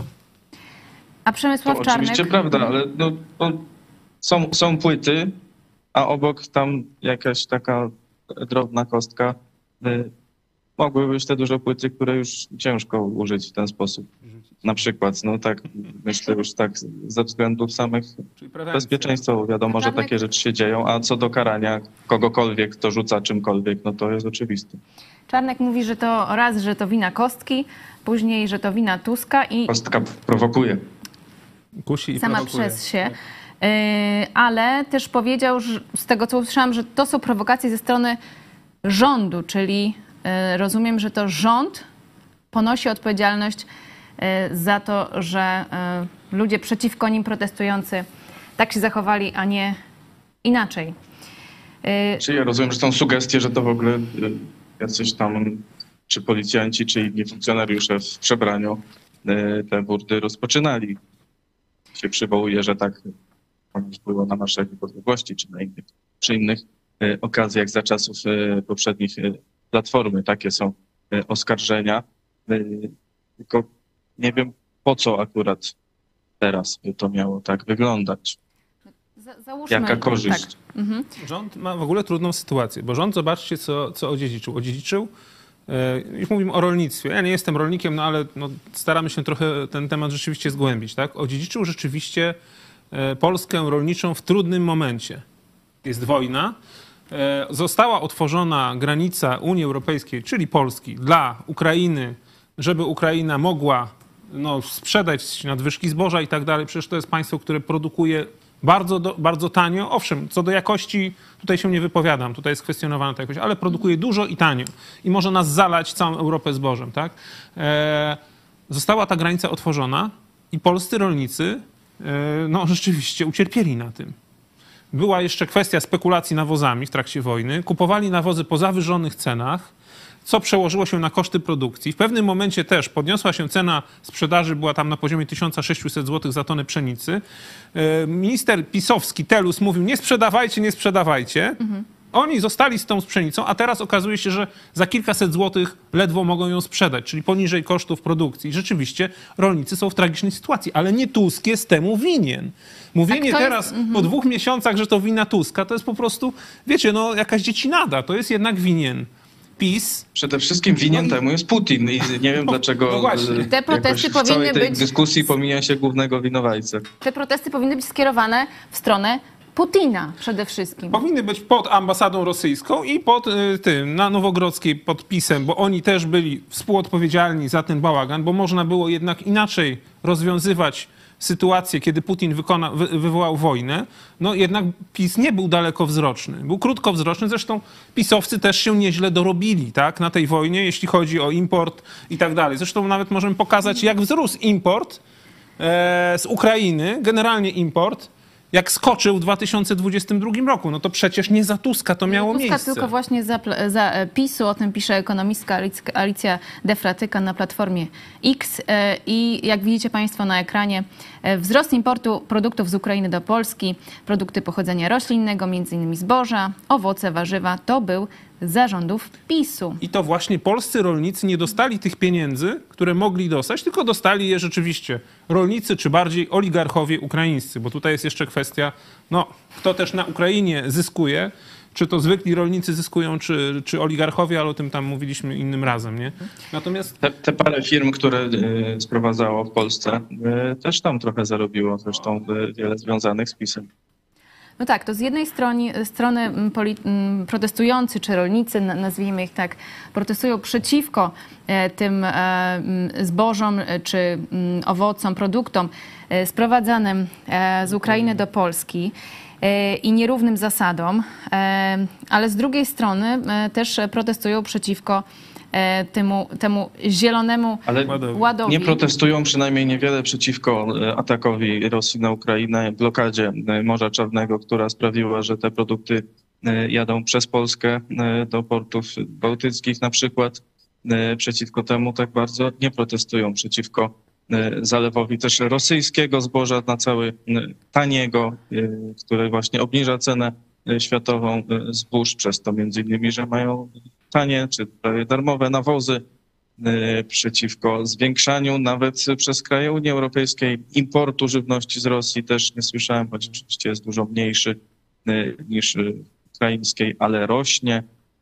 A To Przemysław Czarnek... oczywiście prawda, ale no, no, są, są płyty, a obok tam jakaś taka drobna kostka. Y, mogły być te duże płyty, które już ciężko użyć w ten sposób. Na przykład, no tak, myślę już tak ze względów samych Czyli prewencja. bezpieczeństwa, bo wiadomo, że takie rzeczy się dzieją, a co do karania kogokolwiek, kto rzuca czymkolwiek, no to jest oczywiste. Czarnek mówi, że to raz, że to wina kostki, później, że to wina Tuska i Kostka prowokuje. Kusi i sama prowokuje. przez się. Yy, ale też powiedział, że z tego co usłyszałam, że to są prowokacje ze strony rządu, czyli yy, rozumiem, że to rząd ponosi odpowiedzialność yy, za to, że yy, ludzie przeciwko nim protestujący tak się zachowali, a nie inaczej. Yy, Czy ja rozumiem, że są sugestie, że to w ogóle y, jacyś tam, czy policjanci, czy inni funkcjonariusze w przebraniu y, te burdy rozpoczynali. Się przywołuje, że tak już było na Marszach Niepodległości, czy na innych, przy innych y, okazjach za czasów y, poprzednich y, Platformy. Takie są y, oskarżenia. Y, tylko nie wiem, po co akurat teraz by to miało tak wyglądać. za- załóżmy, Jaka korzyść? Tak. Mhm. Rząd ma w ogóle trudną sytuację, bo rząd, zobaczcie, co, co odziedziczył. Odziedziczył, e, już mówimy o rolnictwie. Ja nie jestem rolnikiem, no ale no, staramy się trochę ten temat rzeczywiście zgłębić. Tak? Odziedziczył rzeczywiście e, Polskę rolniczą w trudnym momencie. Jest wojna. E, została otworzona granica Unii Europejskiej, czyli Polski, dla Ukrainy, żeby Ukraina mogła no, sprzedać nadwyżki zboża i tak dalej. Przecież to jest państwo, które produkuje Bardzo, do, bardzo tanio. Owszem, co do jakości tutaj się nie wypowiadam, tutaj jest kwestionowana ta jakość, ale produkuje dużo i tanio. I może nas zalać całą Europę zbożem, tak? E, została ta granica otworzona i polscy rolnicy e, no rzeczywiście ucierpieli na tym. Była jeszcze kwestia spekulacji nawozami w trakcie wojny. Kupowali nawozy po zawyżonych cenach, co przełożyło się na koszty produkcji. W pewnym momencie też podniosła się cena sprzedaży, była tam na poziomie tysiąc sześćset złotych za tonę pszenicy. Minister pisowski Telus mówił, nie sprzedawajcie, nie sprzedawajcie. Mhm. Oni zostali z tą pszenicą, a teraz okazuje się, że za kilkaset złotych ledwo mogą ją sprzedać, czyli poniżej kosztów produkcji. Rzeczywiście rolnicy są w tragicznej sytuacji, ale nie Tusk jest temu winien. Mówienie teraz jest... po dwóch miesiącach, że to wina Tuska, to jest po prostu, wiecie, no jakaś dziecinada. To jest jednak winien PiS. Przede wszystkim winien temu jest Putin i nie wiem dlaczego no właśnie. Te protesty w powinny całej tej być... dyskusji pomija się głównego winowajcę. Te protesty powinny być skierowane w stronę Putina przede wszystkim. Powinny być pod ambasadą rosyjską i pod y, tym, na Nowogrodzkiej pod PiS-em, bo oni też byli współodpowiedzialni za ten bałagan, bo można było jednak inaczej rozwiązywać sytuację, kiedy Putin wykona, wy, wywołał wojnę. No jednak PiS nie był dalekowzroczny. Był krótkowzroczny, zresztą pisowcy też się nieźle dorobili, tak, na tej wojnie, jeśli chodzi o import i tak dalej. Zresztą nawet możemy pokazać, jak wzrósł import e, z Ukrainy, generalnie import, jak skoczył w dwa tysiące dwudziestym drugim roku. No to przecież nie za Tuska to miało Tuska, miejsce. tylko właśnie za, za PiSu, o tym pisze ekonomistka Alicja Defratyka na Platformie X. I jak widzicie Państwo na ekranie, wzrost importu produktów z Ukrainy do Polski, produkty pochodzenia roślinnego, między innymi zboża, owoce, warzywa, to był za rządów PiSu. I to właśnie polscy rolnicy nie dostali tych pieniędzy, które mogli dostać, tylko dostali je rzeczywiście rolnicy, czy bardziej oligarchowie ukraińscy, bo tutaj jest jeszcze kwestia, no, kto też na Ukrainie zyskuje, czy to zwykli rolnicy zyskują, czy, czy oligarchowie, ale o tym tam mówiliśmy innym razem, nie? Natomiast... Te, te parę firm, które y, sprowadzało w Polsce, y, też tam trochę zarobiło, zresztą y, wiele związanych z PiS-em. No tak, to z jednej strony, strony protestujący czy rolnicy, nazwijmy ich tak, protestują przeciwko tym zbożom czy owocom, produktom sprowadzanym z Ukrainy do Polski i nierównym zasadom, ale z drugiej strony też protestują przeciwko Temu, temu zielonemu Ale ładowi. Nie protestują przynajmniej niewiele przeciwko atakowi Rosji na Ukrainę, blokadzie Morza Czarnego, która sprawiła, że te produkty jadą przez Polskę do portów bałtyckich na przykład. Przeciwko temu tak bardzo nie protestują, przeciwko zalewowi też rosyjskiego zboża na cały taniego, który właśnie obniża cenę światową zbóż, przez to między innymi, że mają tanie czy prawie darmowe nawozy, przeciwko zwiększaniu nawet przez kraje Unii Europejskiej importu żywności z Rosji. Też nie słyszałem, choć oczywiście jest dużo mniejszy niż ukraińskiej, ale rośnie.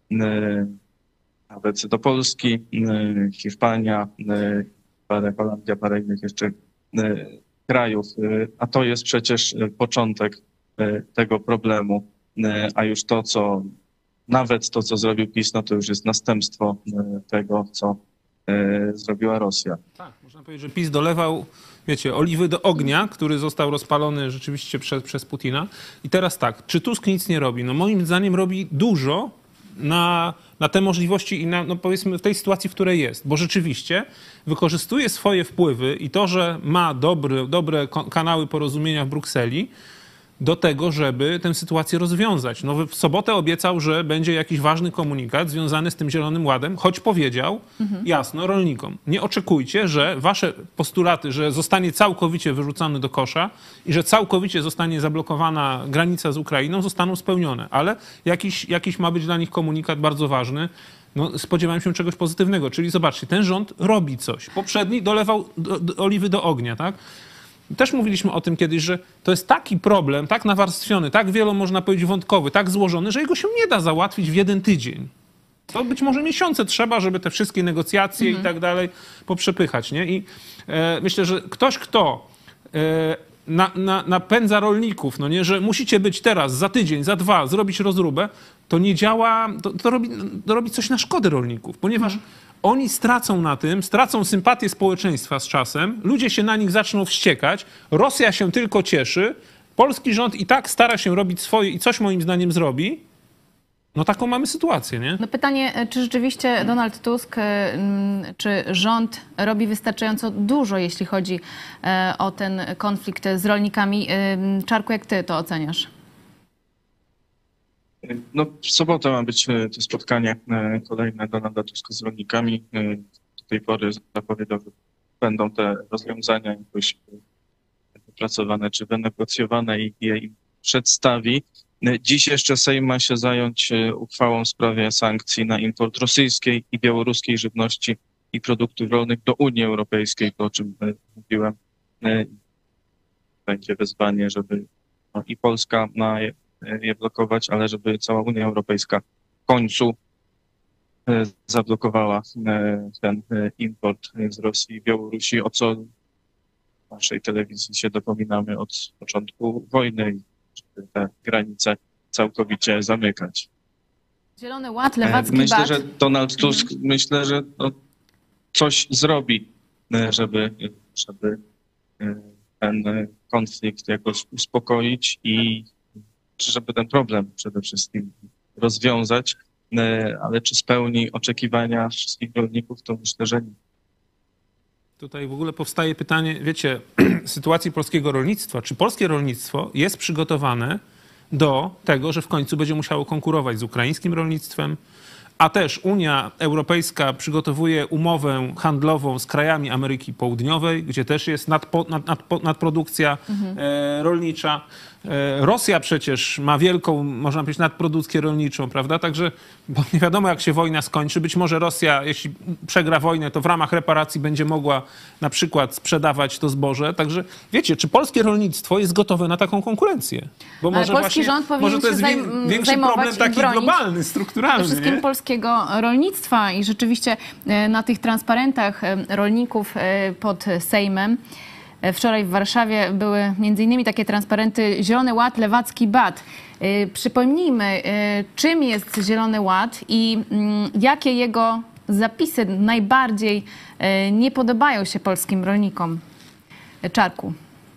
Nawet do Polski, Hiszpania, parę Holandia, parę innych jeszcze krajów. A to jest przecież początek tego problemu. A już to, co nawet to, co zrobił PiS, no to już jest następstwo tego, co zrobiła Rosja. Tak, można powiedzieć, że PiS dolewał, wiecie, oliwy do ognia, który został rozpalony rzeczywiście przez, przez Putina. I teraz tak, czy Tusk nic nie robi? No moim zdaniem robi dużo na, na te możliwości i na, no powiedzmy w tej sytuacji, w której jest. Bo rzeczywiście wykorzystuje swoje wpływy i to, że ma dobry, dobre kanały porozumienia w Brukseli, do tego, żeby tę sytuację rozwiązać. No w sobotę obiecał, że będzie jakiś ważny komunikat związany z tym Zielonym Ładem, choć powiedział mhm. jasno rolnikom, nie oczekujcie, że wasze postulaty, że zostanie całkowicie wyrzucony do kosza i że całkowicie zostanie zablokowana granica z Ukrainą, zostaną spełnione. Ale jakiś, jakiś ma być dla nich komunikat bardzo ważny. No, spodziewałem się czegoś pozytywnego. Czyli zobaczcie, ten rząd robi coś. Poprzedni dolewał do, do, oliwy do ognia, tak? Też mówiliśmy o tym kiedyś, że to jest taki problem, tak nawarstwiony, tak wielo, można powiedzieć, wątkowy, tak złożony, że jego się nie da załatwić w jeden tydzień. To być może miesiące trzeba, żeby te wszystkie negocjacje mhm. i tak dalej poprzepychać, nie? I e, myślę, że ktoś, kto e, na, na, napędza rolników, no nie, że musicie być teraz, za tydzień, za dwa, zrobić rozróbę, to nie działa, to, to, robi, to robi coś na szkodę rolników, ponieważ mhm. oni stracą na tym, stracą sympatię społeczeństwa z czasem, ludzie się na nich zaczną wściekać, Rosja się tylko cieszy, polski rząd i tak stara się robić swoje i coś moim zdaniem zrobi, no taką mamy sytuację, nie? No pytanie, czy rzeczywiście Donald Tusk, czy rząd robi wystarczająco dużo, jeśli chodzi o ten konflikt z rolnikami? Czarku, jak ty to oceniasz? No, w sobotę ma być to spotkanie kolejne Donalda Tuska z rolnikami. Do tej pory zapowiedział, że będą te rozwiązania jakoś wypracowane czy wynegocjowane i je im przedstawi. Dziś jeszcze Sejm ma się zająć uchwałą w sprawie sankcji na import rosyjskiej i białoruskiej żywności i produktów rolnych do Unii Europejskiej, to o czym mówiłem. Będzie wezwanie, żeby no, i Polska ma je, je blokować, ale żeby cała Unia Europejska w końcu zablokowała ten import z Rosji i Białorusi, o co w naszej telewizji się dopominamy od początku wojny, żeby te granice całkowicie zamykać. Zielony Ład, lewacki Myślę, bat. że Donald Tusk, mhm. myślę, że no, coś zrobi, żeby, żeby ten konflikt jakoś uspokoić i żeby ten problem przede wszystkim rozwiązać. Ale czy spełni oczekiwania wszystkich rolników, to myślę, że nie. Tutaj w ogóle powstaje pytanie, wiecie, sytuacji polskiego rolnictwa. Czy polskie rolnictwo jest przygotowane do tego, że w końcu będzie musiało konkurować z ukraińskim rolnictwem, a też Unia Europejska przygotowuje umowę handlową z krajami Ameryki Południowej, gdzie też jest nadpo, nad, nad, nadprodukcja mhm. e, rolnicza. E, Rosja przecież ma wielką, można powiedzieć, nadprodukcję rolniczą, prawda? Także bo nie wiadomo, jak się wojna skończy. Być może Rosja, jeśli przegra wojnę, to w ramach reparacji będzie mogła na przykład sprzedawać to zboże. Także wiecie, czy polskie rolnictwo jest gotowe na taką konkurencję? Bo może może polski właśnie, rząd powinien może to jest się zajm- większy problem taki globalny, strukturalny. Przede wszystkim nie? polskiego rolnictwa i rzeczywiście na tych transparentach rolników pod Sejmem wczoraj w Warszawie były między innymi takie transparenty Zielony Ład, lewacki bat. Przypomnijmy, czym jest Zielony Ład i jakie jego zapisy najbardziej nie podobają się polskim rolnikom. Czarku.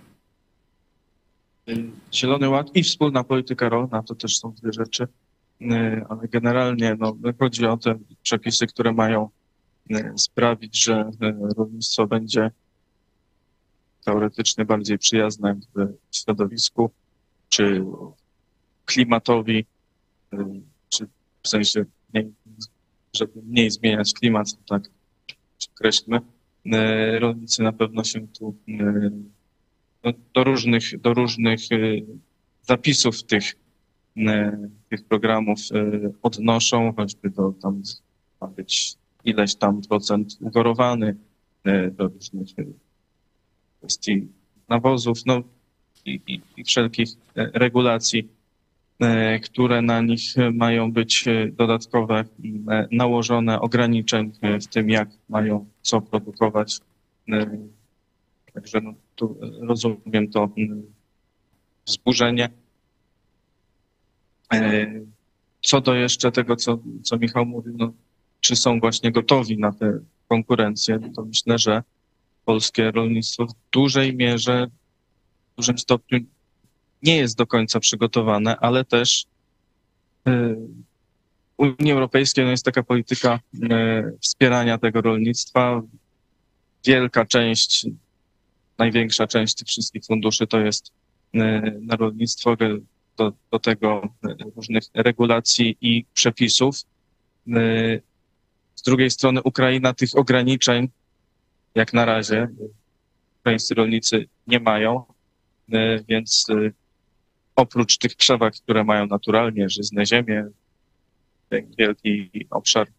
Zielony Ład i wspólna polityka rolna to też są dwie rzeczy, ale generalnie no, chodzi o te przepisy, które mają sprawić, że rolnictwo będzie teoretycznie bardziej przyjazne w środowisku, czy klimatowi, czy w sensie, mniej, żeby mniej zmieniać klimat, tak określmy. Rolnicy na pewno się tu no, do różnych, do różnych zapisów tych, tych programów odnoszą, choćby do tam ma być ileś tam procent ugorowany do różnych kwestii nawozów, no i, i, i wszelkich regulacji, które na nich mają być dodatkowe, nałożone ograniczeń w tym, jak mają co produkować. Także no, tu rozumiem to wzburzenie. Co do jeszcze tego, co, co Michał mówił, no, czy są właśnie gotowi na tę konkurencję, to myślę, że polskie rolnictwo w dużej mierze, w dużym stopniu nie jest do końca przygotowane, ale też w Unii Europejskiej no jest taka polityka wspierania tego rolnictwa. Wielka część, największa część tych wszystkich funduszy to jest na rolnictwo, do, do tego różnych regulacji i przepisów. Z drugiej strony Ukraina tych ograniczeń jak na razie ukraińscy rolnicy nie mają, więc oprócz tych przewag, które mają naturalnie, żyzne ziemię, wielki obszar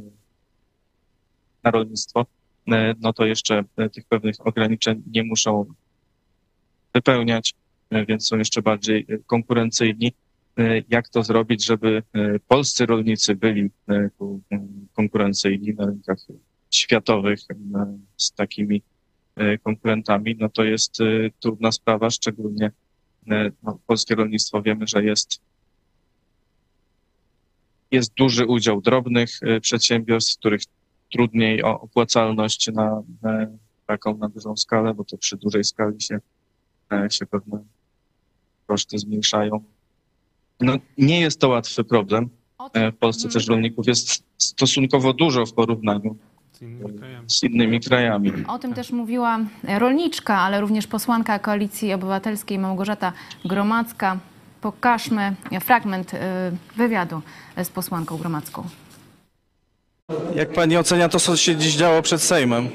na rolnictwo, no to jeszcze tych pewnych ograniczeń nie muszą wypełniać, więc są jeszcze bardziej konkurencyjni. Jak to zrobić, żeby polscy rolnicy byli konkurencyjni na rynkach światowych z takimi konkurentami, no to jest trudna sprawa, szczególnie no, polskie rolnictwo wiemy, że jest, jest duży udział drobnych przedsiębiorstw, których trudniej o opłacalność na, na taką na dużą skalę, bo to przy dużej skali się, się pewne koszty zmniejszają. No, nie jest to łatwy problem. W Polsce też rolników jest stosunkowo dużo w porównaniu Z innymi krajami. z innymi krajami. O tym też mówiła rolniczka, ale również posłanka Koalicji Obywatelskiej Małgorzata Gromadzka. Pokażmy fragment y, wywiadu z posłanką Gromadzką. Jak pani ocenia to, co się dziś działo przed Sejmem?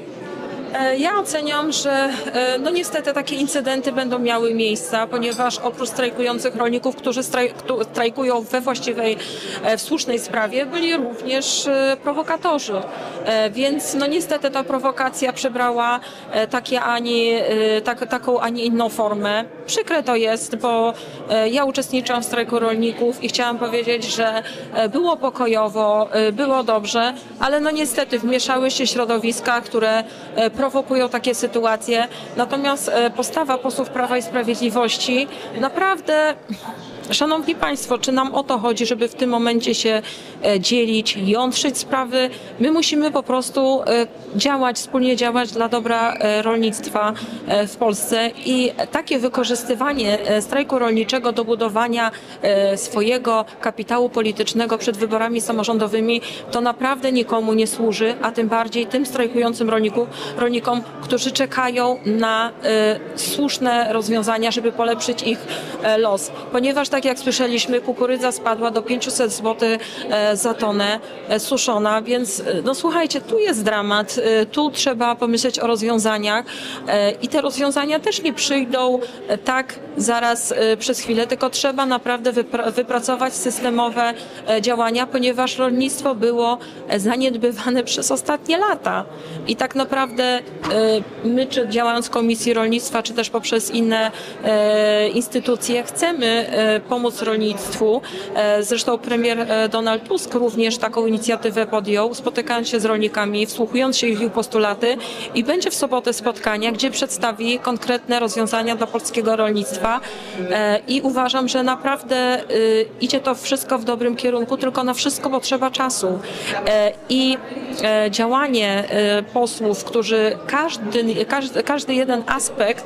Ja oceniam, że no niestety takie incydenty będą miały miejsca, ponieważ oprócz strajkujących rolników, którzy strajkują we właściwej, w słusznej sprawie, byli również prowokatorzy. Więc no niestety ta prowokacja przybrała takie, a nie, tak, taką, a nie inną formę. Przykre to jest, bo ja uczestniczyłam w strajku rolników i chciałam powiedzieć, że było pokojowo, było dobrze, ale no niestety wmieszały się środowiska, które prowokują takie sytuacje. Natomiast postawa posłów Prawa i Sprawiedliwości naprawdę... Szanowni Państwo, czy nam o to chodzi, żeby w tym momencie się dzielić, jątrzyć sprawy? My musimy po prostu działać, wspólnie działać dla dobra rolnictwa w Polsce i takie wykorzystywanie strajku rolniczego do budowania swojego kapitału politycznego przed wyborami samorządowymi to naprawdę nikomu nie służy, a tym bardziej tym strajkującym rolników, rolnikom, którzy czekają na słuszne rozwiązania, żeby polepszyć ich los. Ponieważ tak jak słyszeliśmy, kukurydza spadła do pięćset złotych za tonę suszona, więc no słuchajcie, tu jest dramat, tu trzeba pomyśleć o rozwiązaniach i te rozwiązania też nie przyjdą tak zaraz przez chwilę, tylko trzeba naprawdę wypra- wypracować systemowe działania, ponieważ rolnictwo było zaniedbywane przez ostatnie lata i tak naprawdę my, czy działając w Komisji Rolnictwa, czy też poprzez inne instytucje, chcemy pomóc rolnictwu. Zresztą premier Donald Tusk również taką inicjatywę podjął, spotykając się z rolnikami, wsłuchując się w ich postulaty i będzie w sobotę spotkania, gdzie przedstawi konkretne rozwiązania dla polskiego rolnictwa i uważam, że naprawdę idzie to wszystko w dobrym kierunku, tylko na wszystko potrzeba czasu. I działanie posłów, którzy każdy, każdy, każdy jeden aspekt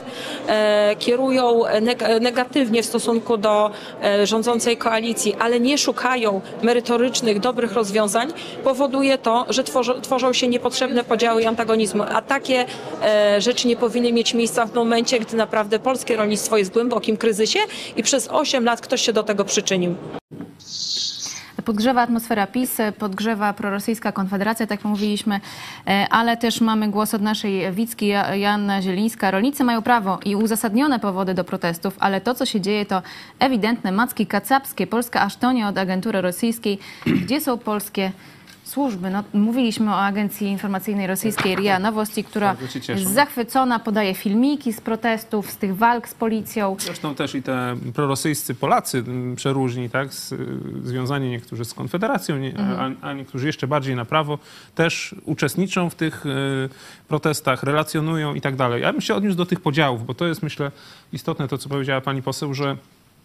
kierują negatywnie w stosunku do rządzącej koalicji, ale nie szukają merytorycznych, dobrych rozwiązań, powoduje to, że tworzą, tworzą się niepotrzebne podziały i antagonizmy. A takie e, rzeczy nie powinny mieć miejsca w momencie, gdy naprawdę polskie rolnictwo jest w głębokim kryzysie i przez osiem lat ktoś się do tego przyczynił. Podgrzewa atmosfera PiS, podgrzewa prorosyjska Konfederacja, tak jak mówiliśmy, ale też mamy głos od naszej Wicki, Joanna Zielińska. Rolnicy mają prawo i uzasadnione powody do protestów, ale to, co się dzieje, to ewidentne macki kacapskie. Polska aż tonie od agentury rosyjskiej. Gdzie są polskie służby? No, mówiliśmy o agencji informacyjnej rosyjskiej R I A Nowosti, która jest zachwycona, podaje filmiki z protestów, z tych walk z policją. Zresztą też i te prorosyjscy Polacy przeróżni, tak, z, związani niektórzy z Konfederacją, nie, mhm. a, a niektórzy jeszcze bardziej na prawo, też uczestniczą w tych y, protestach, relacjonują i tak dalej. Ja bym się odniósł do tych podziałów, bo to jest, myślę, istotne to, co powiedziała pani poseł, że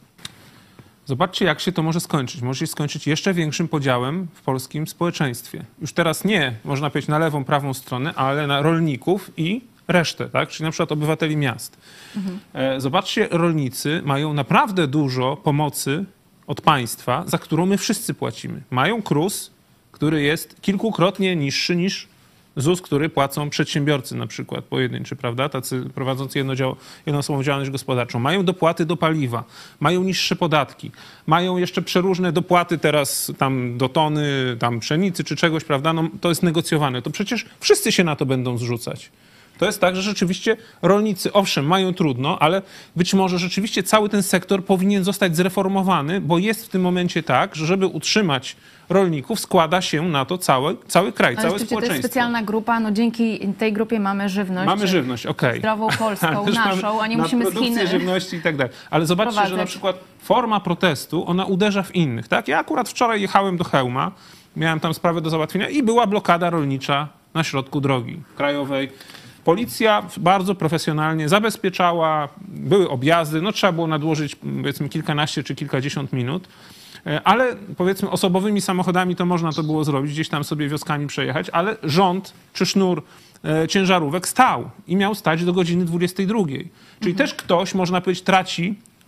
zobaczcie, jak się to może skończyć. Może się skończyć jeszcze większym podziałem w polskim społeczeństwie. Już teraz nie, można powiedzieć, na lewą, prawą stronę, ale na rolników i resztę, tak? Czyli na przykład obywateli miast. Mhm. Zobaczcie, rolnicy mają naprawdę dużo pomocy od państwa, za którą my wszyscy płacimy. Mają KRUS, który jest kilkukrotnie niższy niż ZUS, który płacą przedsiębiorcy na przykład pojedynczy, prawda? Tacy prowadzący jednodział, jednoosobową działalność gospodarczą. Mają dopłaty do paliwa, mają niższe podatki, mają jeszcze przeróżne dopłaty teraz tam do tony, tam pszenicy czy czegoś, prawda? No, to jest negocjowane. To przecież wszyscy się na to będą zrzucać. To jest tak, że rzeczywiście rolnicy, owszem, mają trudno, ale być może rzeczywiście cały ten sektor powinien zostać zreformowany, bo jest w tym momencie tak, że żeby utrzymać rolników, składa się na to cały, cały kraj, ale całe społeczeństwo. To jest specjalna grupa, no dzięki tej grupie mamy żywność. Mamy żywność, okej. Okay. Zdrową polską, naszą, a nie musimy z Chin żywności i tak dalej. Ale zobaczcie, prowadzać. Że na przykład forma protestu, ona uderza w innych, tak? Ja akurat wczoraj jechałem do Chełma, miałem tam sprawę do załatwienia i była blokada rolnicza na środku drogi krajowej. Policja bardzo profesjonalnie zabezpieczała, były objazdy, no trzeba było nadłożyć powiedzmy kilkanaście czy kilkadziesiąt minut, ale powiedzmy osobowymi samochodami to można to było zrobić, gdzieś tam sobie wioskami przejechać, ale rząd czy sznur e, ciężarówek stał i miał stać do godziny dwudziestej drugiej. Czyli mhm. też ktoś, można powiedzieć, traci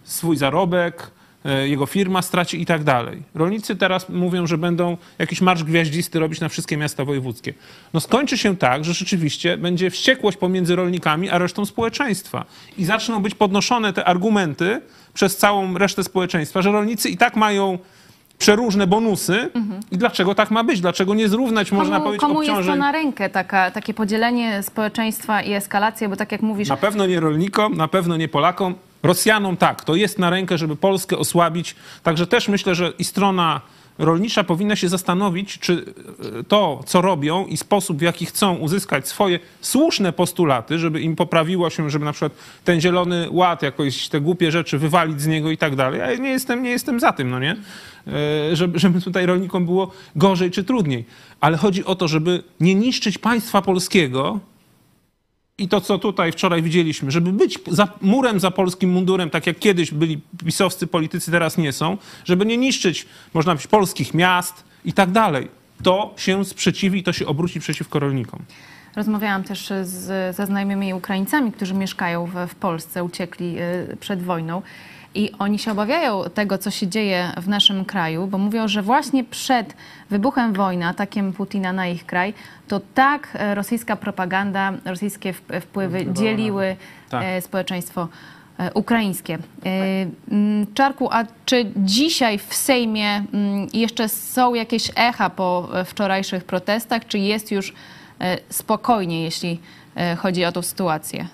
swój zarobek, jego firma straci i tak dalej. Rolnicy teraz mówią, że będą jakiś marsz gwiaździsty robić na wszystkie miasta wojewódzkie. No skończy się tak, że rzeczywiście będzie wściekłość pomiędzy rolnikami a resztą społeczeństwa. I zaczną być podnoszone te argumenty przez całą resztę społeczeństwa, że rolnicy i tak mają przeróżne bonusy mhm. i dlaczego tak ma być? Dlaczego nie zrównać, komu, można powiedzieć, komu obciążeń? Jest to na rękę, taka, takie podzielenie społeczeństwa i eskalacja, bo tak jak mówisz... Na pewno nie rolnikom, na pewno nie Polakom. Rosjanom tak, to jest na rękę, żeby Polskę osłabić. Także też myślę, że i strona rolnicza powinna się zastanowić, czy to, co robią i sposób, w jaki chcą uzyskać swoje słuszne postulaty, żeby im poprawiło się, żeby na przykład ten zielony ład, jakoś te głupie rzeczy wywalić z niego i tak dalej. Ja nie jestem, nie jestem za tym, no nie? Żeby, żeby tutaj rolnikom było gorzej czy trudniej. Ale chodzi o to, żeby nie niszczyć państwa polskiego. I to, co tutaj wczoraj widzieliśmy, żeby być za murem za polskim mundurem, tak jak kiedyś byli pisowscy politycy, teraz nie są, żeby nie niszczyć, można powiedzieć, polskich miast i tak dalej. To się sprzeciwi, to się obróci przeciwko rolnikom. Rozmawiałam też z, ze znajomymi Ukraińcami, którzy mieszkają w, w Polsce, uciekli y, przed wojną. I oni się obawiają tego, co się dzieje w naszym kraju, bo mówią, że właśnie przed wybuchem wojny, atakiem Putina na ich kraj, to tak rosyjska propaganda, rosyjskie wpływy dzieliły tak. społeczeństwo ukraińskie. Czarku, a czy dzisiaj w Sejmie jeszcze są jakieś echa po wczorajszych protestach, czy jest już spokojnie, jeśli chodzi o tę sytuację?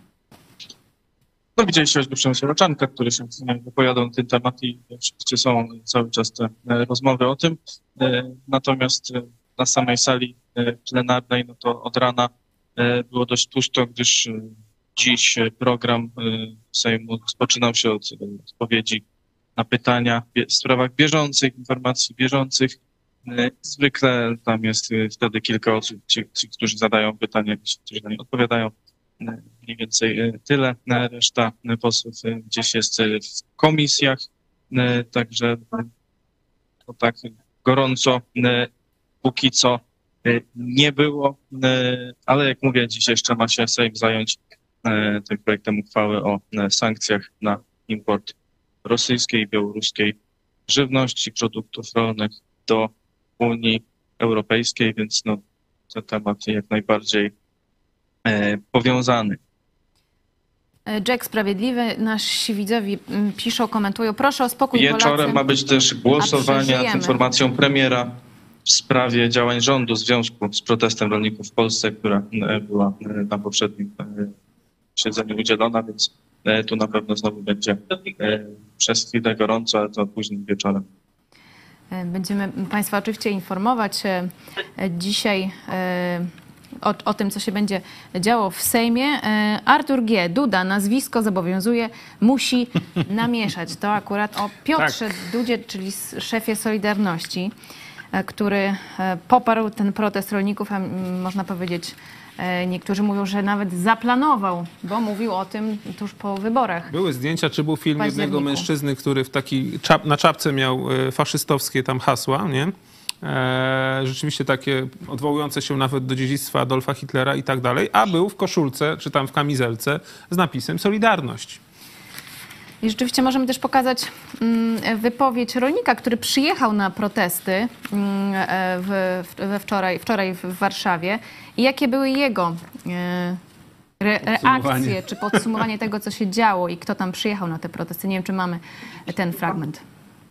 No, widzieliście choćby Przemysława Czarnka, który się wypowiadał na ten temat i oczywiście są cały czas te rozmowy o tym. Natomiast na samej sali plenarnej no to od rana było dość tłusto, gdyż dziś program Sejmu rozpoczynał się od odpowiedzi na pytania w sprawach bieżących, informacji bieżących. Zwykle tam jest wtedy kilka osób, ci, ci którzy zadają pytania, którzy na nie odpowiadają. Mniej więcej tyle. Reszta posłów gdzieś jest w komisjach, także to tak gorąco póki co nie było, ale jak mówię, dziś jeszcze ma się Sejm zająć tym projektem uchwały o sankcjach na import rosyjskiej i białoruskiej żywności, produktów rolnych do Unii Europejskiej, więc no, ten temat jak najbardziej powiązany. Jack Sprawiedliwy, nasi widzowie piszą, komentują. Proszę o spokój, Wieczorem Polacy. ma być też głosowanie nad informacją premiera w sprawie działań rządu w związku z protestem rolników w Polsce, która była na poprzednim siedzeniu udzielona, więc tu na pewno znowu będzie przez chwilę gorąco, ale to późnym wieczorem. Będziemy Państwa oczywiście informować dzisiaj O, o tym, co się będzie działo w Sejmie. Artur G. Duda, nazwisko zobowiązuje, musi namieszać. To akurat o Piotrze tak. Dudzie, czyli szefie Solidarności, który poparł ten protest rolników, a można powiedzieć, niektórzy mówią, że nawet zaplanował, bo mówił o tym tuż po wyborach. Były zdjęcia, czy był film jednego mężczyzny, który w taki czap, na czapce miał faszystowskie tam hasła, nie? E, rzeczywiście takie odwołujące się nawet do dziedzictwa Adolfa Hitlera i tak dalej, a był w koszulce, czy tam w kamizelce z napisem Solidarność. I rzeczywiście możemy też pokazać mm, wypowiedź rolnika, który przyjechał na protesty mm, w, we wczoraj, wczoraj w Warszawie. I jakie były jego e, re, reakcje, czy podsumowanie tego, co się działo i kto tam przyjechał na te protesty. Nie wiem, czy mamy ten fragment.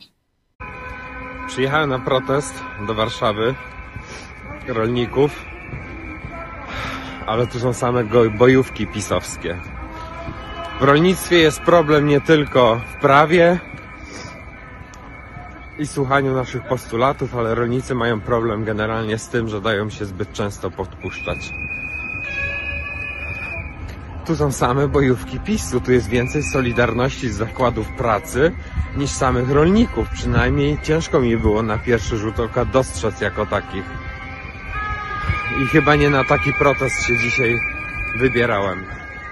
Przyjechałem na protest do Warszawy rolników, ale tu są same bojówki pisowskie. W rolnictwie jest problem nie tylko w prawie i słuchaniu naszych postulatów, ale rolnicy mają problem generalnie z tym, że dają się zbyt często podpuszczać. Tu są same bojówki PiSu, tu jest więcej solidarności z zakładów pracy niż samych rolników. Przynajmniej ciężko mi było na pierwszy rzut oka dostrzec jako takich. I chyba nie na taki protest się dzisiaj wybierałem.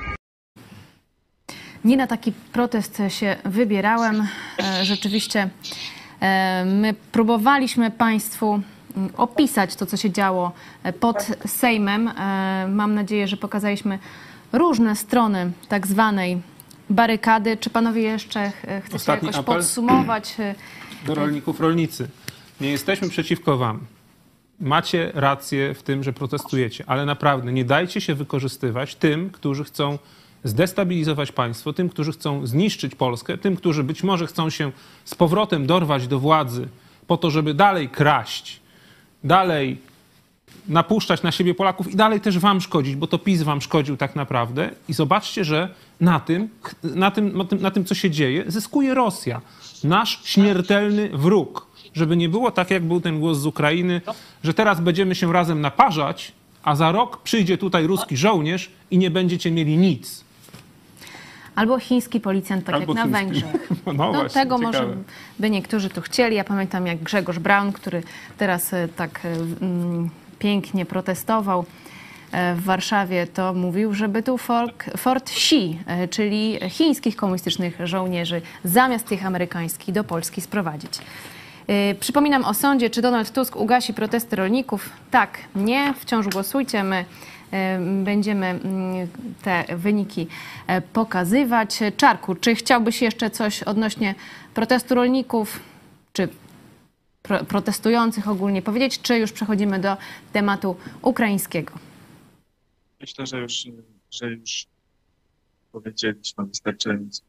Nie na taki protest się wybierałem. Rzeczywiście my próbowaliśmy Państwu opisać to, co się działo pod Sejmem. Mam nadzieję, że pokazaliśmy różne strony tak zwanej barykady. Czy panowie jeszcze chcecie Ostatni jakoś apel podsumować? do rolników. Rolnicy, nie jesteśmy przeciwko wam. Macie rację w tym, że protestujecie, ale naprawdę nie dajcie się wykorzystywać tym, którzy chcą zdestabilizować państwo, tym, którzy chcą zniszczyć Polskę, tym, którzy być może chcą się z powrotem dorwać do władzy po to, żeby dalej kraść, dalej napuszczać na siebie Polaków i dalej też wam szkodzić, bo to PiS wam szkodził tak naprawdę. I zobaczcie, że na tym, na tym, na tym, na tym co się dzieje, zyskuje Rosja. Nasz śmiertelny wróg. Żeby nie było tak, jak był ten głos z Ukrainy, że teraz będziemy się razem naparzać, a za rok przyjdzie tutaj ruski żołnierz i nie będziecie mieli nic. Albo chiński policjant, tak Albo jak na chiński. Węgrzech. No, No, właśnie, tego ciekawe. może by niektórzy tu chcieli. Ja pamiętam, jak Grzegorz Braun, który teraz e, tak e, mm, pięknie protestował e, w Warszawie, to mówił, żeby tu Fort, Fort Xi, e, czyli chińskich komunistycznych żołnierzy, zamiast tych amerykańskich do Polski sprowadzić. E, Przypominam o sądzie, czy Donald Tusk ugasi protesty rolników? Tak, nie. Wciąż głosujcie. My e, będziemy mm, te wyniki e, pokazywać. Czarku, czy chciałbyś jeszcze coś odnośnie protestu rolników, czy pro, protestujących ogólnie powiedzieć, czy już przechodzimy do tematu ukraińskiego? Myślę, że już, że już powiedzieliśmy wystarczająco.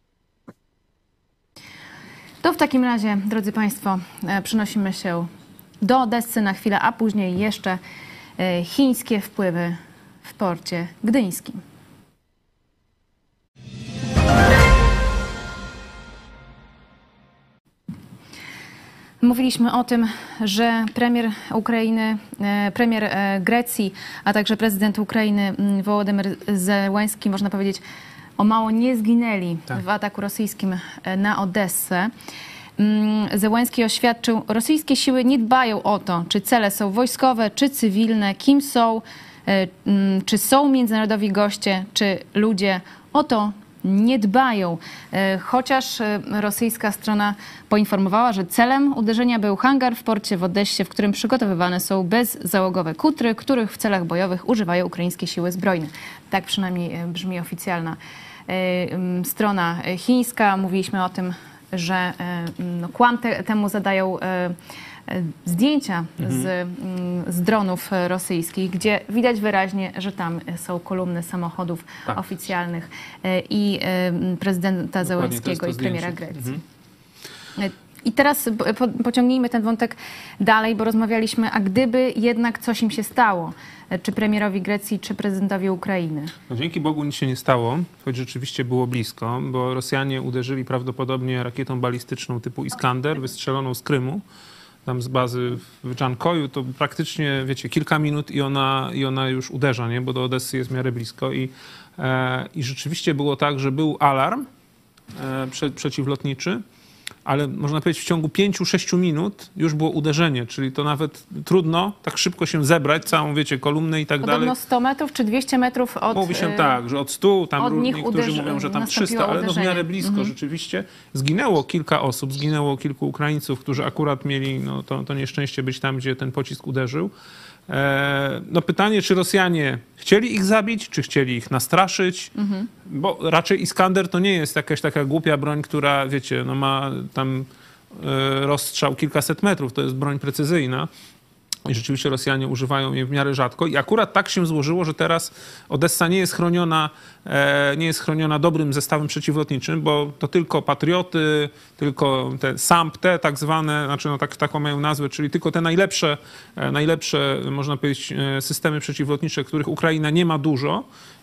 To w takim razie, drodzy Państwo, e, przenosimy się do Odessy na chwilę, a później jeszcze e, chińskie wpływy w porcie gdyńskim. Mówiliśmy o tym, że premier Ukrainy, e, premier e, Grecji, a także prezydent Ukrainy m, Wołodymyr Zełenski, można powiedzieć, o mało nie zginęli Tak. w ataku rosyjskim e, na Odessę. Mm, Zełenski oświadczył, rosyjskie siły nie dbają o to, czy cele są wojskowe, czy cywilne, kim są, e, mm, czy są międzynarodowi goście, czy ludzie. O to nie dbają. E, Chociaż e, rosyjska strona poinformowała, że celem uderzenia był hangar w porcie w Odessie, w którym przygotowywane są bezzałogowe kutry, których w celach bojowych używają ukraińskie siły zbrojne. Tak przynajmniej e, brzmi oficjalna e, m, strona chińska. Mówiliśmy o tym, że e, no, kłam te, temu zadają e, e, zdjęcia z, m, z dronów rosyjskich, gdzie widać wyraźnie, że tam są kolumny samochodów Tak. oficjalnych e, i e, prezydenta Dokładnie, to jest Zełenskiego to i premiera zdjęcie. Grecji. Mhm. E, I teraz po, pociągnijmy ten wątek dalej, bo rozmawialiśmy, a gdyby jednak coś im się stało, e, czy premierowi Grecji, czy prezydentowi Ukrainy? No, dzięki Bogu nic się nie stało, choć rzeczywiście było blisko, bo Rosjanie uderzyli prawdopodobnie rakietą balistyczną typu Iskander, wystrzeloną z Krymu, tam z bazy w Dżankoju, to praktycznie, wiecie, kilka minut i ona, i ona już uderza, nie? Bo do Odessy jest w miarę blisko. I, e, i rzeczywiście było tak, że był alarm e, prze, przeciwlotniczy, ale można powiedzieć w ciągu pięciu sześciu minut już było uderzenie, czyli to nawet trudno tak szybko się zebrać, całą, wiecie, kolumnę i tak Podobno dalej. sto metrów czy dwieście metrów od... Mówi się y, tak, że od stu, tam od ró- nich niektórzy uderzy- mówią, że tam nastąpiło trzysta, ale no w uderzenie. miarę blisko Mhm. rzeczywiście. Zginęło kilka osób, zginęło kilku Ukraińców, którzy akurat mieli no, to, to nieszczęście być tam, gdzie ten pocisk uderzył. E, no pytanie, czy Rosjanie chcieli ich zabić, czy chcieli ich nastraszyć, Mhm. bo raczej Iskander to nie jest jakaś taka głupia broń, która, wiecie, no ma tam e, rozstrzał kilkaset metrów, to jest broń precyzyjna. I rzeczywiście Rosjanie używają jej w miarę rzadko. I akurat tak się złożyło, że teraz Odessa nie jest chroniona, e, nie jest chroniona dobrym zestawem przeciwlotniczym, bo to tylko patrioty, tylko te S A M P, te tak zwane, znaczy no tak, taką mają nazwę, czyli tylko te najlepsze, e, najlepsze, można powiedzieć, e, systemy przeciwlotnicze, których Ukraina nie ma dużo,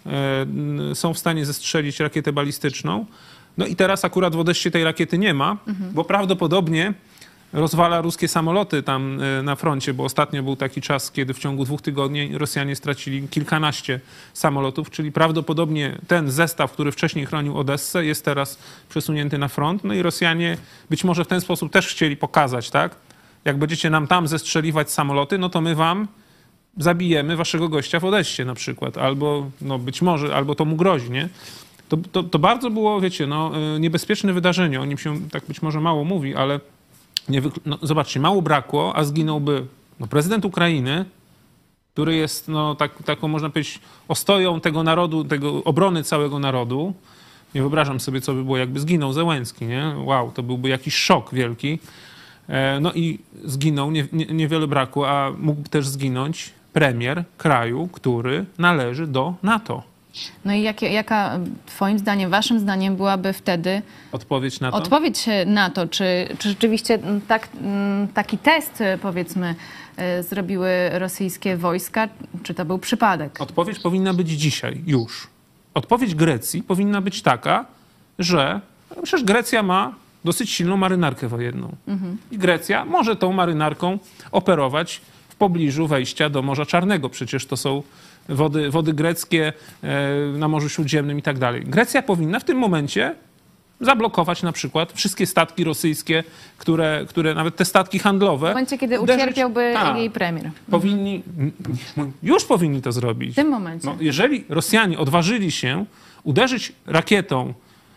e, są w stanie zestrzelić rakietę balistyczną. No i teraz akurat w Odessie tej rakiety nie ma, Mhm. bo prawdopodobnie rozwala ruskie samoloty tam y, na froncie, bo ostatnio był taki czas, kiedy w ciągu dwóch tygodni Rosjanie stracili kilkanaście samolotów, czyli prawdopodobnie ten zestaw, który wcześniej chronił Odessę, jest teraz przesunięty na front. No i Rosjanie być może w ten sposób też chcieli pokazać, tak? Jak będziecie nam tam zestrzeliwać samoloty, no to my wam zabijemy waszego gościa w Odessie na przykład. Albo, no być może, albo to mu grozi, nie? To, to, to bardzo było, wiecie, no, y, niebezpieczne wydarzenie. O nim się tak być może mało mówi, ale Nie wykl- no, zobaczcie, mało brakło, a zginąłby no, prezydent Ukrainy, który jest no, tak, taką, można powiedzieć, ostoją tego narodu, tego obrony całego narodu. Nie wyobrażam sobie, co by było, jakby zginął Zełenski, nie? Wow, to byłby jakiś szok wielki. No i zginął, nie, nie, niewiele brakło, a mógł też zginąć premier kraju, który należy do NATO. No i jakie, jaka twoim zdaniem, waszym zdaniem byłaby wtedy odpowiedź na to? Odpowiedź na to, czy, czy rzeczywiście tak, taki test, powiedzmy, zrobiły rosyjskie wojska, czy to był przypadek? Odpowiedź powinna być dzisiaj, już. Odpowiedź Grecji powinna być taka, że przecież Grecja ma dosyć silną marynarkę wojenną. Mhm. I Grecja może tą marynarką operować w pobliżu wejścia do Morza Czarnego. Przecież to są wody, wody greckie na Morzu Śródziemnym i tak dalej. Grecja powinna w tym momencie zablokować na przykład wszystkie statki rosyjskie, które, które nawet te statki handlowe... W momencie, kiedy uderzyć, ucierpiałby ta, jej premier. Powinni, już powinni to zrobić. W tym momencie. No, jeżeli Rosjanie odważyli się uderzyć rakietą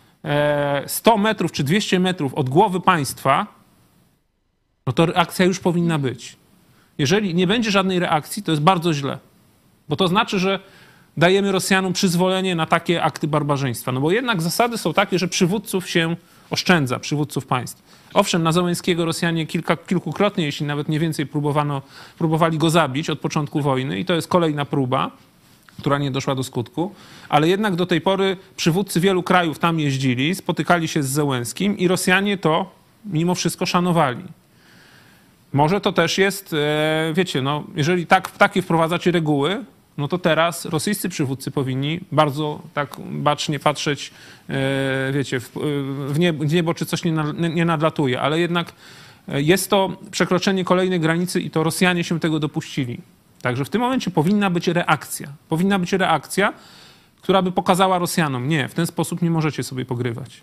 sto metrów czy dwieście metrów od głowy państwa, no to reakcja już powinna być. Jeżeli nie będzie żadnej reakcji, to jest bardzo źle. Bo to znaczy, że dajemy Rosjanom przyzwolenie na takie akty barbarzyństwa. No bo jednak zasady są takie, że przywódców się oszczędza, przywódców państw. Owszem, na Zełenskiego Rosjanie kilka, kilkukrotnie, jeśli nawet nie więcej, próbowano, próbowali go zabić od początku wojny i to jest kolejna próba, która nie doszła do skutku, ale jednak do tej pory przywódcy wielu krajów tam jeździli, spotykali się z Zełenskim i Rosjanie to mimo wszystko szanowali. Może to też jest, wiecie, no, jeżeli tak, takie wprowadzacie reguły, no to teraz rosyjscy przywódcy powinni bardzo tak bacznie patrzeć, wiecie, w niebo, w niebo czy coś nie, nie nadlatuje, ale jednak jest to przekroczenie kolejnej granicy i to Rosjanie się tego dopuścili. Także w tym momencie powinna być reakcja. Powinna być reakcja, która by pokazała Rosjanom, nie, w ten sposób nie możecie sobie pogrywać.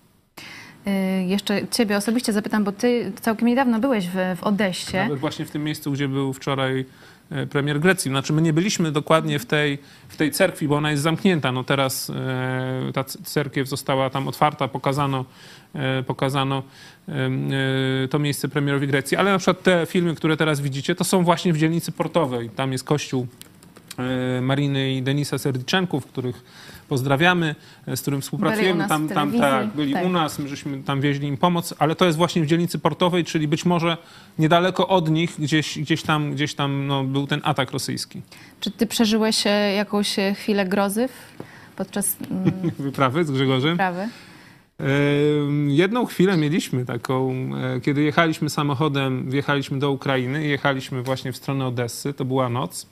Jeszcze ciebie osobiście zapytam, bo ty całkiem niedawno byłeś w, w Odessie. Nawet właśnie w tym miejscu, gdzie był wczoraj premier Grecji. Znaczy my nie byliśmy dokładnie w tej, w tej cerkwi, bo ona jest zamknięta. No teraz e, ta cerkiew została tam otwarta, pokazano, e, pokazano e, to miejsce premierowi Grecji. Ale na przykład te filmy, które teraz widzicie, to są właśnie w dzielnicy portowej. Tam jest kościół e, Mariny i Denisa Serdiczenków, których pozdrawiamy, z którym współpracujemy. Tam, tam tak, byli tak. u nas, my żeśmy tam wieźli im pomoc, ale to jest właśnie w dzielnicy portowej, czyli być może niedaleko od nich, gdzieś, gdzieś tam, gdzieś tam no, był ten atak rosyjski. Czy ty przeżyłeś jakąś chwilę grozy podczas wyprawy z Grzegorzem? Wyprawy? Jedną chwilę mieliśmy taką, kiedy jechaliśmy samochodem, wjechaliśmy do Ukrainy i jechaliśmy właśnie w stronę Odessy, to była noc.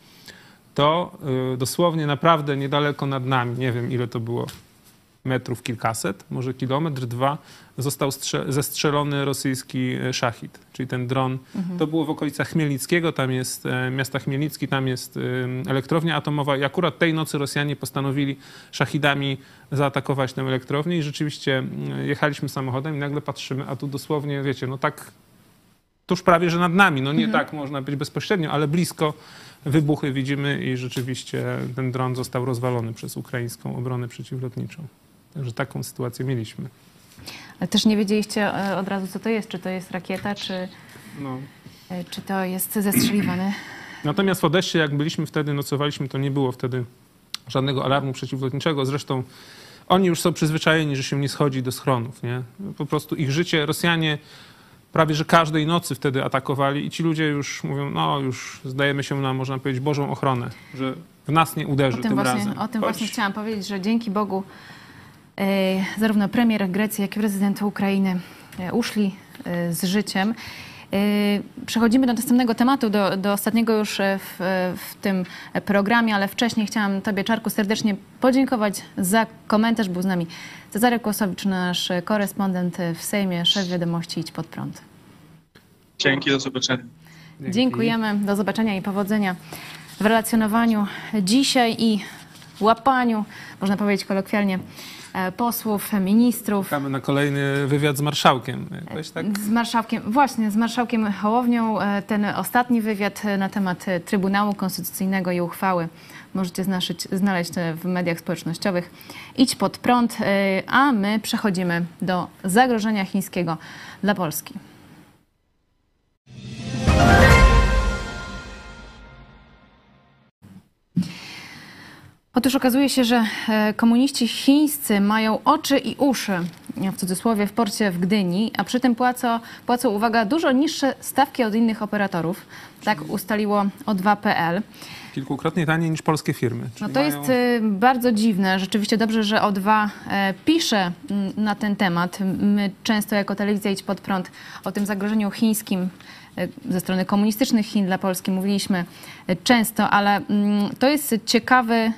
To y, dosłownie naprawdę niedaleko nad nami, nie wiem ile to było, metrów kilkaset, może kilometr, dwa, został zestrzelony rosyjski szachid, czyli ten dron. Mhm. To było w okolicach Chmielnickiego, tam jest e, miasta Chmielnicki, tam jest e, elektrownia atomowa i akurat tej nocy Rosjanie postanowili szachidami zaatakować tę elektrownię i rzeczywiście e, jechaliśmy samochodem i nagle patrzymy, a tu dosłownie, wiecie, no tak tuż prawie, że nad nami, no nie mhm. tak można być bezpośrednio, ale blisko wybuchy widzimy i rzeczywiście ten dron został rozwalony przez ukraińską obronę przeciwlotniczą. Także taką sytuację mieliśmy. Ale też nie wiedzieliście od razu, co to jest, czy to jest rakieta, czy, no. czy to jest zestrzeliwane. Natomiast w Odessie, jak byliśmy wtedy, nocowaliśmy, to nie było wtedy żadnego alarmu przeciwlotniczego. Zresztą oni już są przyzwyczajeni, że się nie schodzi do schronów. Nie? Po prostu ich życie, Rosjanie prawie że każdej nocy wtedy atakowali i ci ludzie już mówią, no już zdajemy się na, można powiedzieć, Bożą ochronę, że w nas nie uderzy o tym tym właśnie, razem. O tym Chodź. właśnie chciałam powiedzieć, że dzięki Bogu e, zarówno premier Grecji, jak i prezydent Ukrainy e, uszli e, z życiem. E, przechodzimy do następnego tematu, do, do ostatniego już w, w tym programie, ale wcześniej chciałam tobie, Czarku, serdecznie podziękować za komentarz. Był z nami Cezary Kłosowicz, nasz korespondent w Sejmie, szef wiadomości Idź Pod Prąd. Dzięki, do zobaczenia. Dzięki. Dziękujemy, do zobaczenia i powodzenia w relacjonowaniu dzisiaj i łapaniu, można powiedzieć kolokwialnie, posłów, ministrów. Czekamy na kolejny wywiad z marszałkiem. Jakoś tak? Z marszałkiem, właśnie, z marszałkiem Hołownią. Ten ostatni wywiad na temat Trybunału Konstytucyjnego i uchwały możecie znaleźć, znaleźć w mediach społecznościowych. Idź Pod Prąd, a my przechodzimy do zagrożenia chińskiego dla Polski. Otóż okazuje się, że komuniści chińscy mają oczy i uszy, w cudzysłowie, w porcie w Gdyni, a przy tym płacą, płacą, uwaga, dużo niższe stawki od innych operatorów. Tak ustaliło O dwa kropka P L. Kilkukrotnie taniej niż polskie firmy. No Czyli to mają... jest bardzo dziwne. Rzeczywiście dobrze, że O dwa pisze na ten temat. My często jako telewizja Idź Pod Prąd o tym zagrożeniu chińskim ze strony komunistycznych Chin dla Polski mówiliśmy często, ale to jest ciekawy,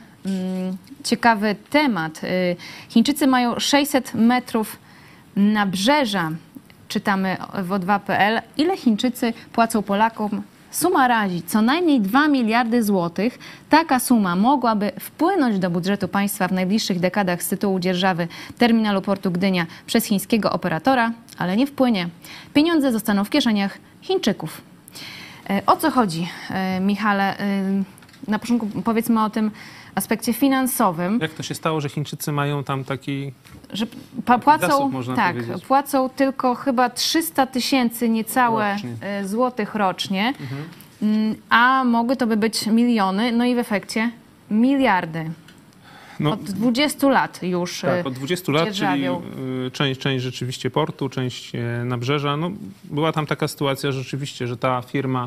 ciekawy temat. Chińczycy mają sześćset metrów nabrzeża, czytamy w O dwa kropka P L. Ile Chińczycy płacą Polakom? Suma razi co najmniej dwa miliardy złotych. Taka suma mogłaby wpłynąć do budżetu państwa w najbliższych dekadach z tytułu dzierżawy terminalu portu Gdynia przez chińskiego operatora, ale nie wpłynie. Pieniądze zostaną w kieszeniach Chińczyków. O co chodzi, Michale? Na początku powiedzmy o tym aspekcie finansowym. Jak to się stało, że Chińczycy mają tam taki że płacą, zasób, można tak, powiedzieć. płacą tylko chyba trzysta tysięcy niecałe rocznie. złotych rocznie, mhm. a mogły to by być miliony, no i w efekcie miliardy. No, od dwudziestu lat już Tak, od dwudziestu lat, dzierżawią. czyli część, część rzeczywiście portu, część nabrzeża. No, była tam taka sytuacja rzeczywiście, że ta firma,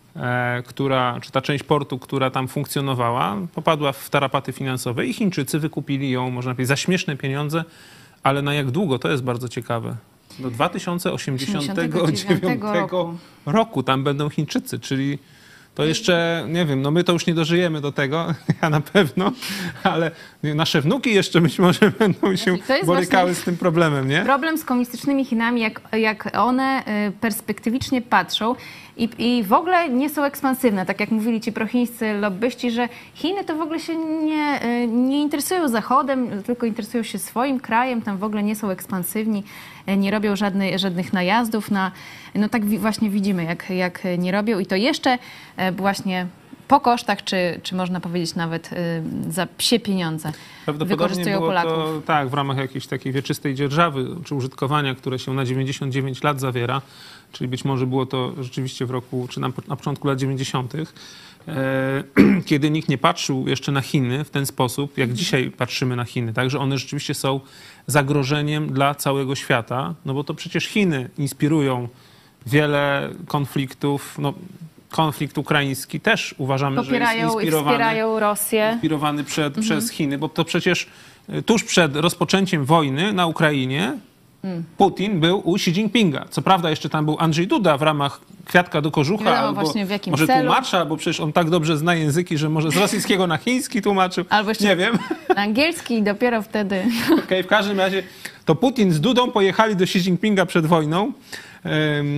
e, która, czy ta część portu, która tam funkcjonowała, popadła w tarapaty finansowe i Chińczycy wykupili ją, można powiedzieć, za śmieszne pieniądze, ale na jak długo, to jest bardzo ciekawe. Do dwa tysiące osiemdziesiątego dziewiątego roku. roku tam będą Chińczycy, czyli to jeszcze, nie wiem, no my to już nie dożyjemy do tego, ja na pewno, ale nasze wnuki jeszcze być może będą się borykały z tym problemem, nie? Problem z komunistycznymi Chinami, jak, jak one perspektywicznie patrzą i, i w ogóle nie są ekspansywne, tak jak mówili ci prochińscy lobbyści, że Chiny to w ogóle się nie, nie interesują Zachodem, tylko interesują się swoim krajem, tam w ogóle nie są ekspansywni, nie robią żadnej, żadnych najazdów na, no tak właśnie widzimy, jak, jak nie robią i to jeszcze właśnie po kosztach, czy, czy można powiedzieć nawet za psie pieniądze wykorzystują było Polaków. To, tak, w ramach jakiejś takiej wieczystej dzierżawy czy użytkowania, które się na dziewięćdziesiąt dziewięć lat zawiera, czyli być może było to rzeczywiście w roku, czy na, na początku lat dziewięćdziesiątych, e, kiedy nikt nie patrzył jeszcze na Chiny w ten sposób, jak dzisiaj patrzymy na Chiny, tak, że one rzeczywiście są zagrożeniem dla całego świata, no bo to przecież Chiny inspirują wiele konfliktów, no konflikt ukraiński też uważamy, Popierają, że jest inspirowany, wspierają Rosję. inspirowany przed, Mhm. przez Chiny, bo to przecież tuż przed rozpoczęciem wojny na Ukrainie Mm. Putin był u Xi Jinpinga. Co prawda jeszcze tam był Andrzej Duda w ramach kwiatka do kożucha, Wiadomo albo właśnie w jakim może celu. tłumacza, bo przecież on tak dobrze zna języki, że może z rosyjskiego na chiński tłumaczył. Albo jeszcze nie wiem. na angielski i dopiero wtedy... Okay, w każdym razie to Putin z Dudą pojechali do Xi Jinpinga przed wojną. Um,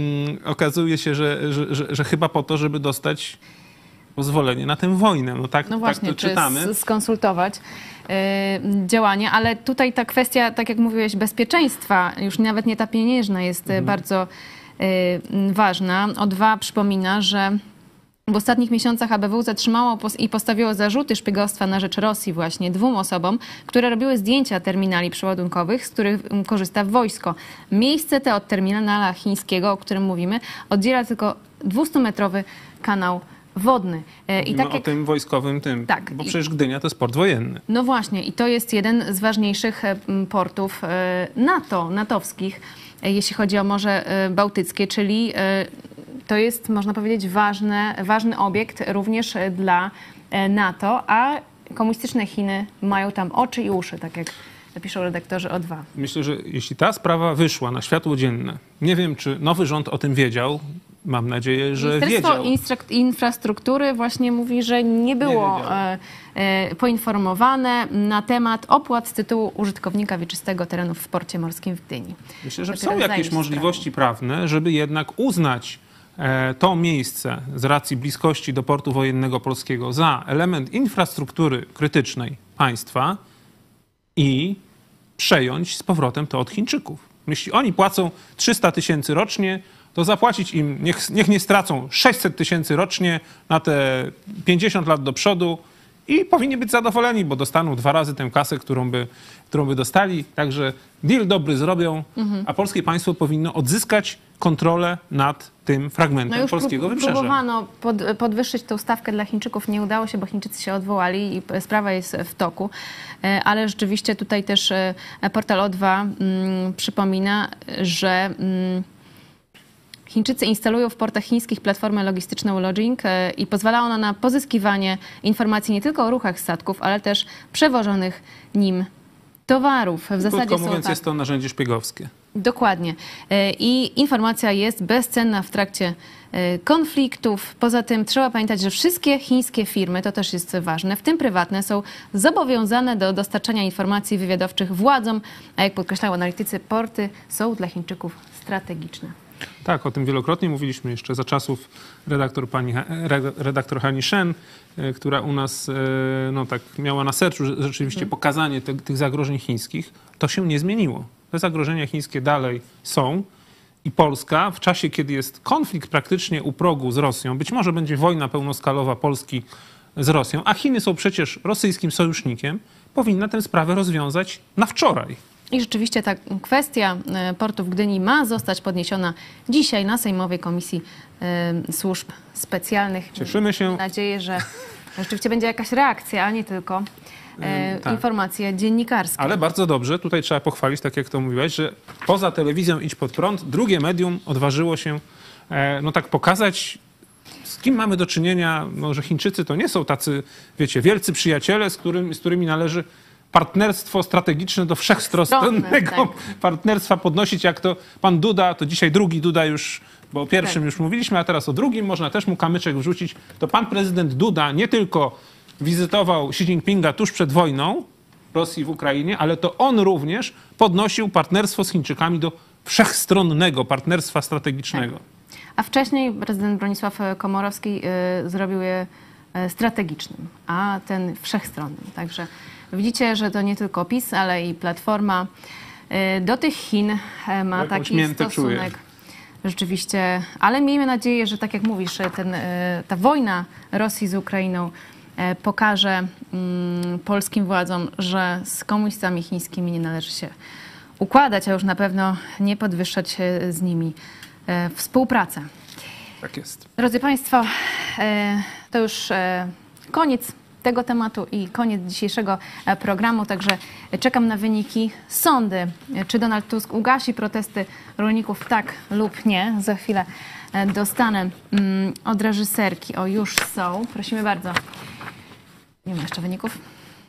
okazuje się, że, że, że, że chyba po to, żeby dostać pozwolenie na tę wojnę. No tak, No właśnie, tak to czy czytamy. skonsultować yy, działania, ale tutaj ta kwestia, tak jak mówiłeś, bezpieczeństwa, już nawet nie ta pieniężna jest mhm. bardzo yy, ważna. O dwa przypomina, że w ostatnich miesiącach A B W zatrzymało i postawiło zarzuty szpiegostwa na rzecz Rosji właśnie dwóm osobom, które robiły zdjęcia terminali przeładunkowych, z których korzysta wojsko. Miejsce te od terminala chińskiego, o którym mówimy, oddziela tylko dwustumetrowy kanał wodny. I tak o jak... tym wojskowym tym, tak. bo przecież Gdynia to jest port wojenny. No właśnie i to jest jeden z ważniejszych portów NATO, natowskich, jeśli chodzi o Morze Bałtyckie, czyli to jest, można powiedzieć, ważny, ważny obiekt również dla NATO, a komunistyczne Chiny mają tam oczy i uszy, tak jak piszą redaktorzy O dwa. Myślę, że jeśli ta sprawa wyszła na światło dzienne, nie wiem, czy nowy rząd o tym wiedział, mam nadzieję, że wiedział. Ministerstwo Infrastruktury właśnie mówi, że nie było nie e, poinformowane na temat opłat z tytułu użytkownika wieczystego terenów w porcie morskim w Gdyni. Myślę, że Dopiero są jakieś możliwości prawne, żeby jednak uznać e, to miejsce z racji bliskości do portu wojennego polskiego za element infrastruktury krytycznej państwa i przejąć z powrotem to od Chińczyków. Jeśli oni płacą trzysta tysięcy rocznie, to zapłacić im, niech, niech nie stracą sześćset tysięcy rocznie na te pięćdziesiąt lat do przodu i powinni być zadowoleni, bo dostaną dwa razy tę kasę, którą by, którą by dostali. Także deal dobry zrobią, mhm. a polskie państwo powinno odzyskać kontrolę nad tym fragmentem No już polskiego prób- wybrzeża. próbowano pod, podwyższyć tą stawkę dla Chińczyków, nie udało się, bo Chińczycy się odwołali i sprawa jest w toku. E, Ale rzeczywiście tutaj też e, portal O dwa mm, przypomina, że mm, Chińczycy instalują w portach chińskich platformę logistyczną Lodging e, i pozwala ona na pozyskiwanie informacji nie tylko o ruchach statków, ale też przewożonych nim towarów. W zasadzie Krótko są mówiąc, tak. jest to narzędzie szpiegowskie. Dokładnie. E, I informacja jest bezcenna w trakcie e, konfliktów. Poza tym trzeba pamiętać, że wszystkie chińskie firmy, to też jest ważne, w tym prywatne, są zobowiązane do dostarczania informacji wywiadowczych władzom, a jak podkreślają analitycy, porty są dla Chińczyków strategiczne. Tak, o tym wielokrotnie mówiliśmy jeszcze za czasów redaktor, pani, redaktor Hani Shen, która u nas no, tak miała na sercu rzeczywiście Mhm. pokazanie te, tych zagrożeń chińskich. To się nie zmieniło. Te zagrożenia chińskie dalej są i Polska w czasie, kiedy jest konflikt praktycznie u progu z Rosją, być może będzie wojna pełnoskalowa Polski z Rosją, a Chiny są przecież rosyjskim sojusznikiem, powinna tę sprawę rozwiązać na wczoraj. I rzeczywiście ta kwestia e, portu w Gdyni ma zostać podniesiona dzisiaj na Sejmowej Komisji e, Służb Specjalnych. Cieszymy się. Mam nadzieję, że rzeczywiście będzie jakaś reakcja, a nie tylko e, tak. informacje dziennikarskie. Ale bardzo dobrze, tutaj trzeba pochwalić, tak jak to mówiłaś, że poza telewizją Idź Pod Prąd, drugie medium odważyło się e, no tak pokazać, z kim mamy do czynienia, no, że Chińczycy to nie są tacy, wiecie, wielcy przyjaciele, z, którym, z którymi należy partnerstwo strategiczne do wszechstronnego tak. partnerstwa podnosić, jak to pan Duda, to dzisiaj drugi Duda już, bo o pierwszym Tak. już mówiliśmy, a teraz o drugim można też mu kamyczek wrzucić. To pan prezydent Duda nie tylko wizytował Xi Jinpinga tuż przed wojną Rosji w Ukrainie, ale to on również podnosił partnerstwo z Chińczykami do wszechstronnego partnerstwa strategicznego. A wcześniej prezydent Bronisław Komorowski y, zrobił je y, strategicznym, a ten wszechstronnym. Także widzicie, że to nie tylko PiS, ale i Platforma y, do tych Chin y, ma Jakąś taki miętę stosunek. czuje. Rzeczywiście, ale miejmy nadzieję, że tak jak mówisz, ten, y, ta wojna Rosji z Ukrainą y, pokaże y, polskim władzom, że z komunistami chińskimi nie należy się układać, a już na pewno nie podwyższać y, z nimi y, współpracę. Tak jest. Drodzy Państwo, e, to już e, koniec tego tematu i koniec dzisiejszego e, programu, także czekam na wyniki sądy. E, Czy Donald Tusk ugasi protesty rolników, tak lub nie? Za chwilę e, dostanę mm, od reżyserki. O, już są. Prosimy bardzo. Nie ma jeszcze wyników,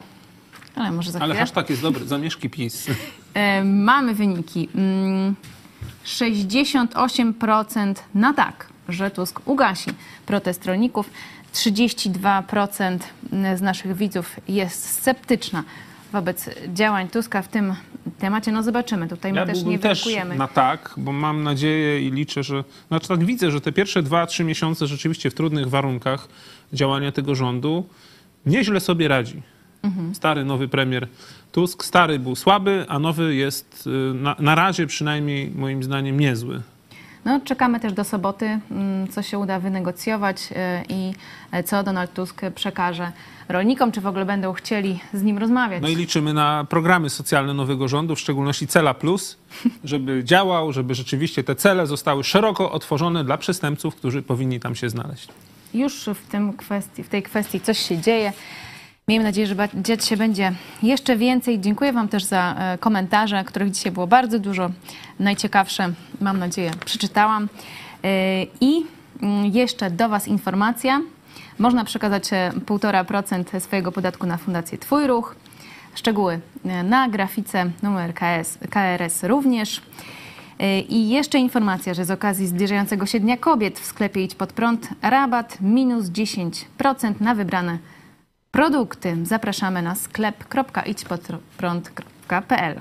ale może za Ale chwilę. hashtag jest dobry, zamieszki PiS. E, Mamy wyniki. Mm, sześćdziesiąt osiem procent na tak, że Tusk ugasi protest rolników. trzydzieści dwa procent z naszych widzów jest sceptyczna wobec działań Tuska w tym temacie. No zobaczymy, tutaj my Ja też byłbym nie też wykujemy. na tak, bo mam nadzieję i liczę, że... Znaczy tak widzę, że te pierwsze dwa, trzy miesiące rzeczywiście w trudnych warunkach działania tego rządu nieźle sobie radzi. Mhm. Stary, nowy premier Tusk. Stary był słaby, a nowy jest y, na, na razie przynajmniej moim zdaniem niezły. No, czekamy też do soboty, mm, co się uda wynegocjować y, i co Donald Tusk przekaże rolnikom, czy w ogóle będą chcieli z nim rozmawiać. No i liczymy na programy socjalne nowego rządu, w szczególności Cela Plus, żeby działał, żeby rzeczywiście te cele zostały szeroko otworzone dla przestępców, którzy powinni tam się znaleźć. Już w, tym kwestii, w tej kwestii coś się dzieje. Miejmy nadzieję, że ba- dziać się będzie jeszcze więcej. Dziękuję Wam też za e, komentarze, których dzisiaj było bardzo dużo. Najciekawsze, mam nadzieję, przeczytałam. E, I mm, jeszcze do Was informacja. Można przekazać e, półtora procent swojego podatku na Fundację Twój Ruch. Szczegóły e, na grafice, numer K S, K R S również. E, I jeszcze informacja, że z okazji zbliżającego się Dnia Kobiet w sklepie Idź Pod Prąd rabat minus dziesięć procent na wybrane produkty. Zapraszamy na sklep kropka idź pod prąd kropka p l.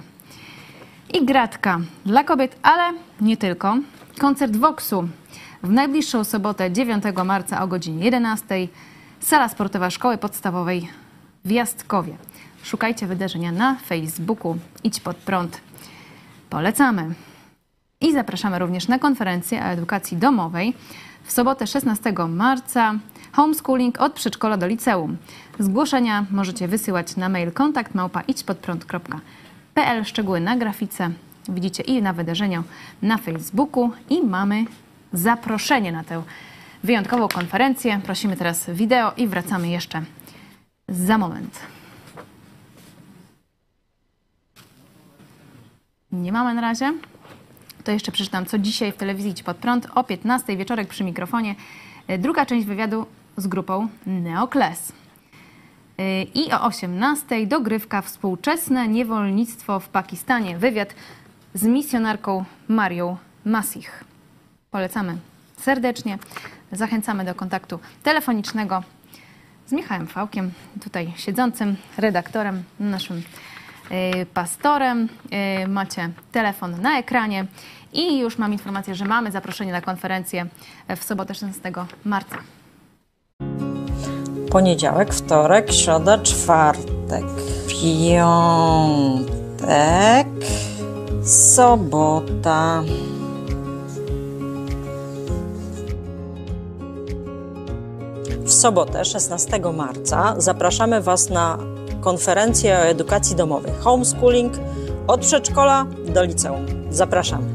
I gratka dla kobiet, ale nie tylko. Koncert Voxu w najbliższą sobotę dziewiątego marca o godzinie jedenastej. Sala sportowa Szkoły Podstawowej w Jastkowie. Szukajcie wydarzenia na Facebooku Idź Pod Prąd. Polecamy. I zapraszamy również na konferencję o edukacji domowej w sobotę szesnastego marca. Homeschooling od przedszkola do liceum. Zgłoszenia możecie wysyłać na mail kontakt małpa idź pod prąd kropka p l. Szczegóły na grafice widzicie i na wydarzeniu na Facebooku i mamy zaproszenie na tę wyjątkową konferencję. Prosimy teraz wideo i wracamy jeszcze za moment. Nie mamy na razie. To jeszcze przeczytam, co dzisiaj w telewizji Idź Pod Prąd o piętnastej wieczorek przy mikrofonie. Druga część wywiadu z grupą Neokles. I o osiemnastej dogrywka Współczesne niewolnictwo w Pakistanie. Wywiad z misjonarką Marią Masih. Polecamy serdecznie. Zachęcamy do kontaktu telefonicznego z Michałem Fałkiem, tutaj siedzącym redaktorem, naszym y, pastorem. Y, macie telefon na ekranie i już mam informację, że mamy zaproszenie na konferencję w sobotę szesnastego marca. Poniedziałek, wtorek, środa, czwartek, piątek, sobota. W sobotę, szesnastego marca, zapraszamy Was na konferencję o edukacji domowej. Homeschooling od przedszkola do liceum. Zapraszamy.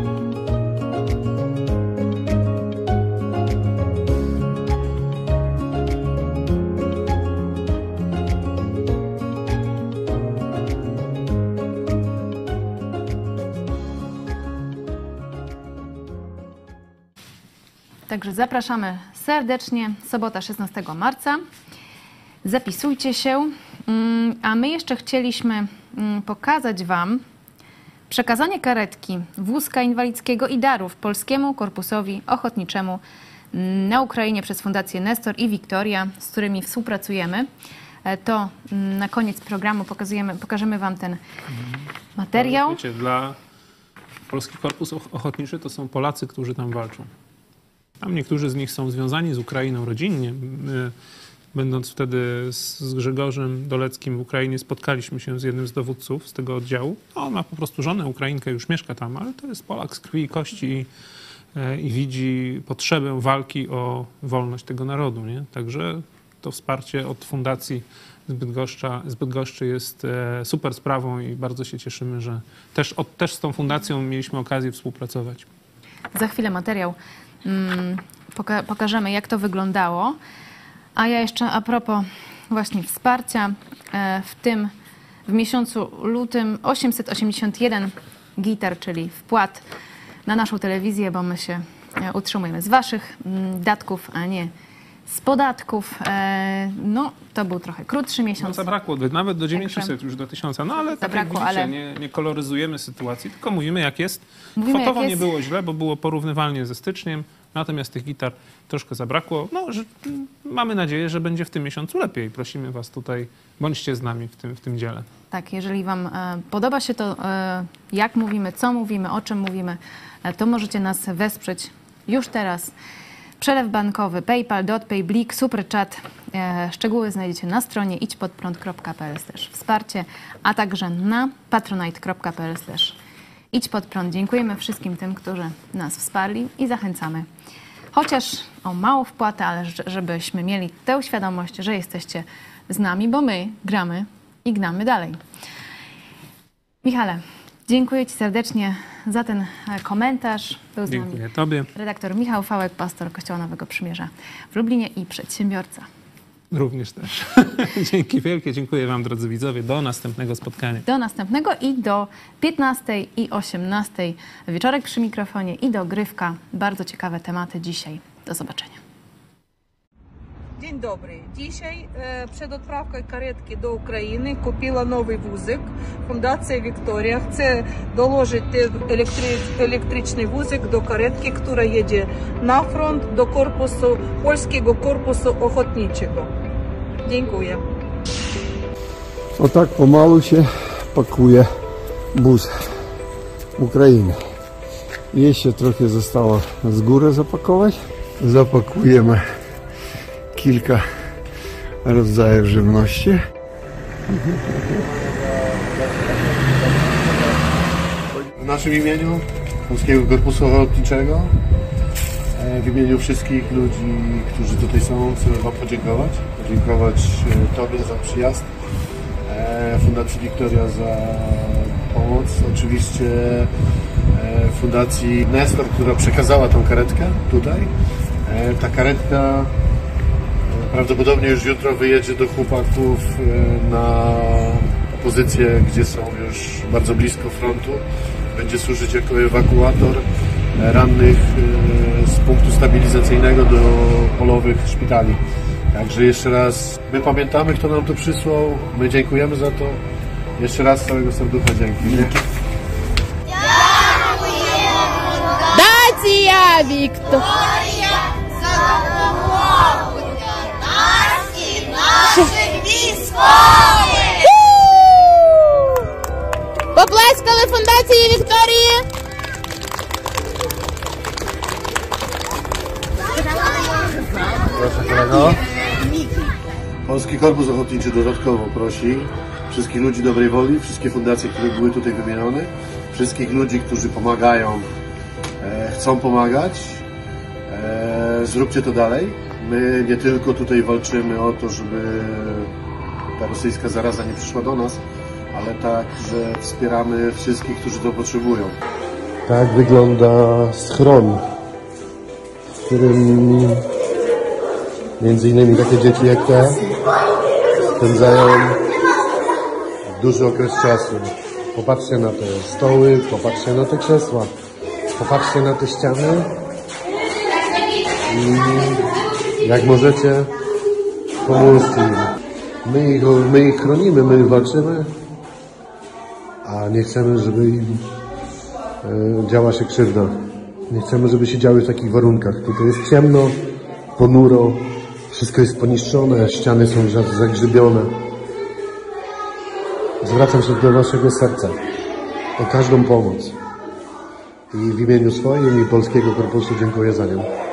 Także zapraszamy serdecznie, sobota szesnastego marca. Zapisujcie się, a my jeszcze chcieliśmy pokazać Wam przekazanie karetki, wózka inwalidzkiego i darów Polskiemu Korpusowi Ochotniczemu na Ukrainie przez Fundację Nestor i Wiktoria, z którymi współpracujemy. To na koniec programu pokazujemy, pokażemy Wam ten materiał. Wiecie, dla Polski Korpus Ochotniczy to są Polacy, którzy tam walczą. Tam niektórzy z nich są związani z Ukrainą rodzinnie. My, będąc wtedy z Grzegorzem Doleckim w Ukrainie, spotkaliśmy się z jednym z dowódców z tego oddziału. On ma po prostu żonę Ukrainkę, już mieszka tam, ale to jest Polak z krwi i kości i, i widzi potrzebę walki o wolność tego narodu. Nie? Także to wsparcie od Fundacji z Bydgoszcza, z Bydgoszczy jest super sprawą i bardzo się cieszymy, że też, od, też z tą fundacją mieliśmy okazję współpracować. Za chwilę materiał Poka pokażemy, jak to wyglądało. A ja jeszcze a propos właśnie wsparcia, w tym w miesiącu lutym osiemset osiemdziesiąt jeden gitar, czyli wpłat na naszą telewizję, bo my się utrzymujemy z Waszych datków, a nie z podatków. No, to był trochę krótszy miesiąc. No, zabrakło nawet do dziewięciuset, już do tysiąca. No ale tak jak widzicie, ale... nie, nie koloryzujemy sytuacji, tylko mówimy jak jest. Mówimy, Kwotowo jak jest. Nie było źle, bo było porównywalnie ze styczniem, natomiast tych gitar troszkę zabrakło. No, że, mamy nadzieję, że będzie w tym miesiącu lepiej. Prosimy Was tutaj, bądźcie z nami w tym, w tym dziele. Tak, jeżeli Wam e, podoba się to, e, jak mówimy, co mówimy, o czym mówimy, e, to możecie nas wesprzeć już teraz. Przelew bankowy, PayPal, DotPay, Blik, Superchat. E, szczegóły znajdziecie na stronie idźpodprąd kropka p l slash wsparcie, a także na patronite kropka p l slash idźpodprąd. Dziękujemy wszystkim tym, którzy nas wsparli i zachęcamy. Chociaż o małą wpłatę, ale żebyśmy mieli tę świadomość, że jesteście z nami, bo my gramy i gnamy dalej. Michale, dziękuję Ci serdecznie za ten komentarz. Był z Dziękuję nami Tobie. Redaktor Michał Fałek, pastor Kościoła Nowego Przymierza w Lublinie i przedsiębiorca. Również też. Dzięki wielkie. Dziękuję Wam, drodzy widzowie. Do następnego spotkania. Do następnego i do piętnastej i osiemnastej wieczorek przy mikrofonie i dogrywka. Bardzo ciekawe tematy dzisiaj. Do zobaczenia. Dzień dobry. Dzisiaj e, przed odprawką karetki do Ukrainy kupiła nowy wózek. Fundacja Wiktoria chce dołożyć ten elektry, elektryczny wózek do karetki, która jedzie na front do korpusu, Polskiego Korpusu Ochotniczego. Dziękuję. O tak pomału się pakuje bus Ukrainy. Jeszcze trochę zostało z góry zapakować. Zapakujemy kilka rodzajów żywności. W naszym imieniu Polskiego Korpusu Ochotniczego, w imieniu wszystkich ludzi, którzy tutaj są, chcę Wam podziękować. Podziękować Tobie za przyjazd, Fundacji Wiktoria za pomoc pomoc. Oczywiście Fundacji Nestor, która przekazała tą karetkę tutaj. Ta karetka prawdopodobnie już jutro wyjedzie do chłopaków na pozycję, gdzie są już bardzo blisko frontu. Będzie służyć jako ewakuator rannych z punktu stabilizacyjnego do polowych szpitali. Także jeszcze raz, my pamiętamy, kto nam to przysłał, my dziękujemy za to. Jeszcze raz z całego serducha dzięki. Fundacja Wiktoria za допомогу для нас і наших військових! Поплескали Фундації Вікторії! Proszę kolego. Polski Korpus Ochotniczy dodatkowo prosi wszystkich ludzi dobrej woli, wszystkie fundacje, które były tutaj wymienione, wszystkich ludzi, którzy pomagają, e, chcą pomagać, e, zróbcie to dalej. My nie tylko tutaj walczymy o to, żeby ta rosyjska zaraza nie przyszła do nas, ale także wspieramy wszystkich, którzy to potrzebują. Tak wygląda schron, w którym między innymi takie dzieci jak te spędzają duży okres czasu. Popatrzcie na te stoły, popatrzcie na te krzesła, popatrzcie na te ściany i jak możecie, pomóżcie im. My ich, my ich chronimy, my ich walczymy, a nie chcemy, żeby im e, działa się krzywda. Nie chcemy, żeby się działy w takich warunkach. Tutaj jest ciemno, ponuro, wszystko jest poniszczone, ściany są zagrzybione. Zwracam się do waszego serca o każdą pomoc. I w imieniu swoim i Polskiego Korpusu dziękuję za nią.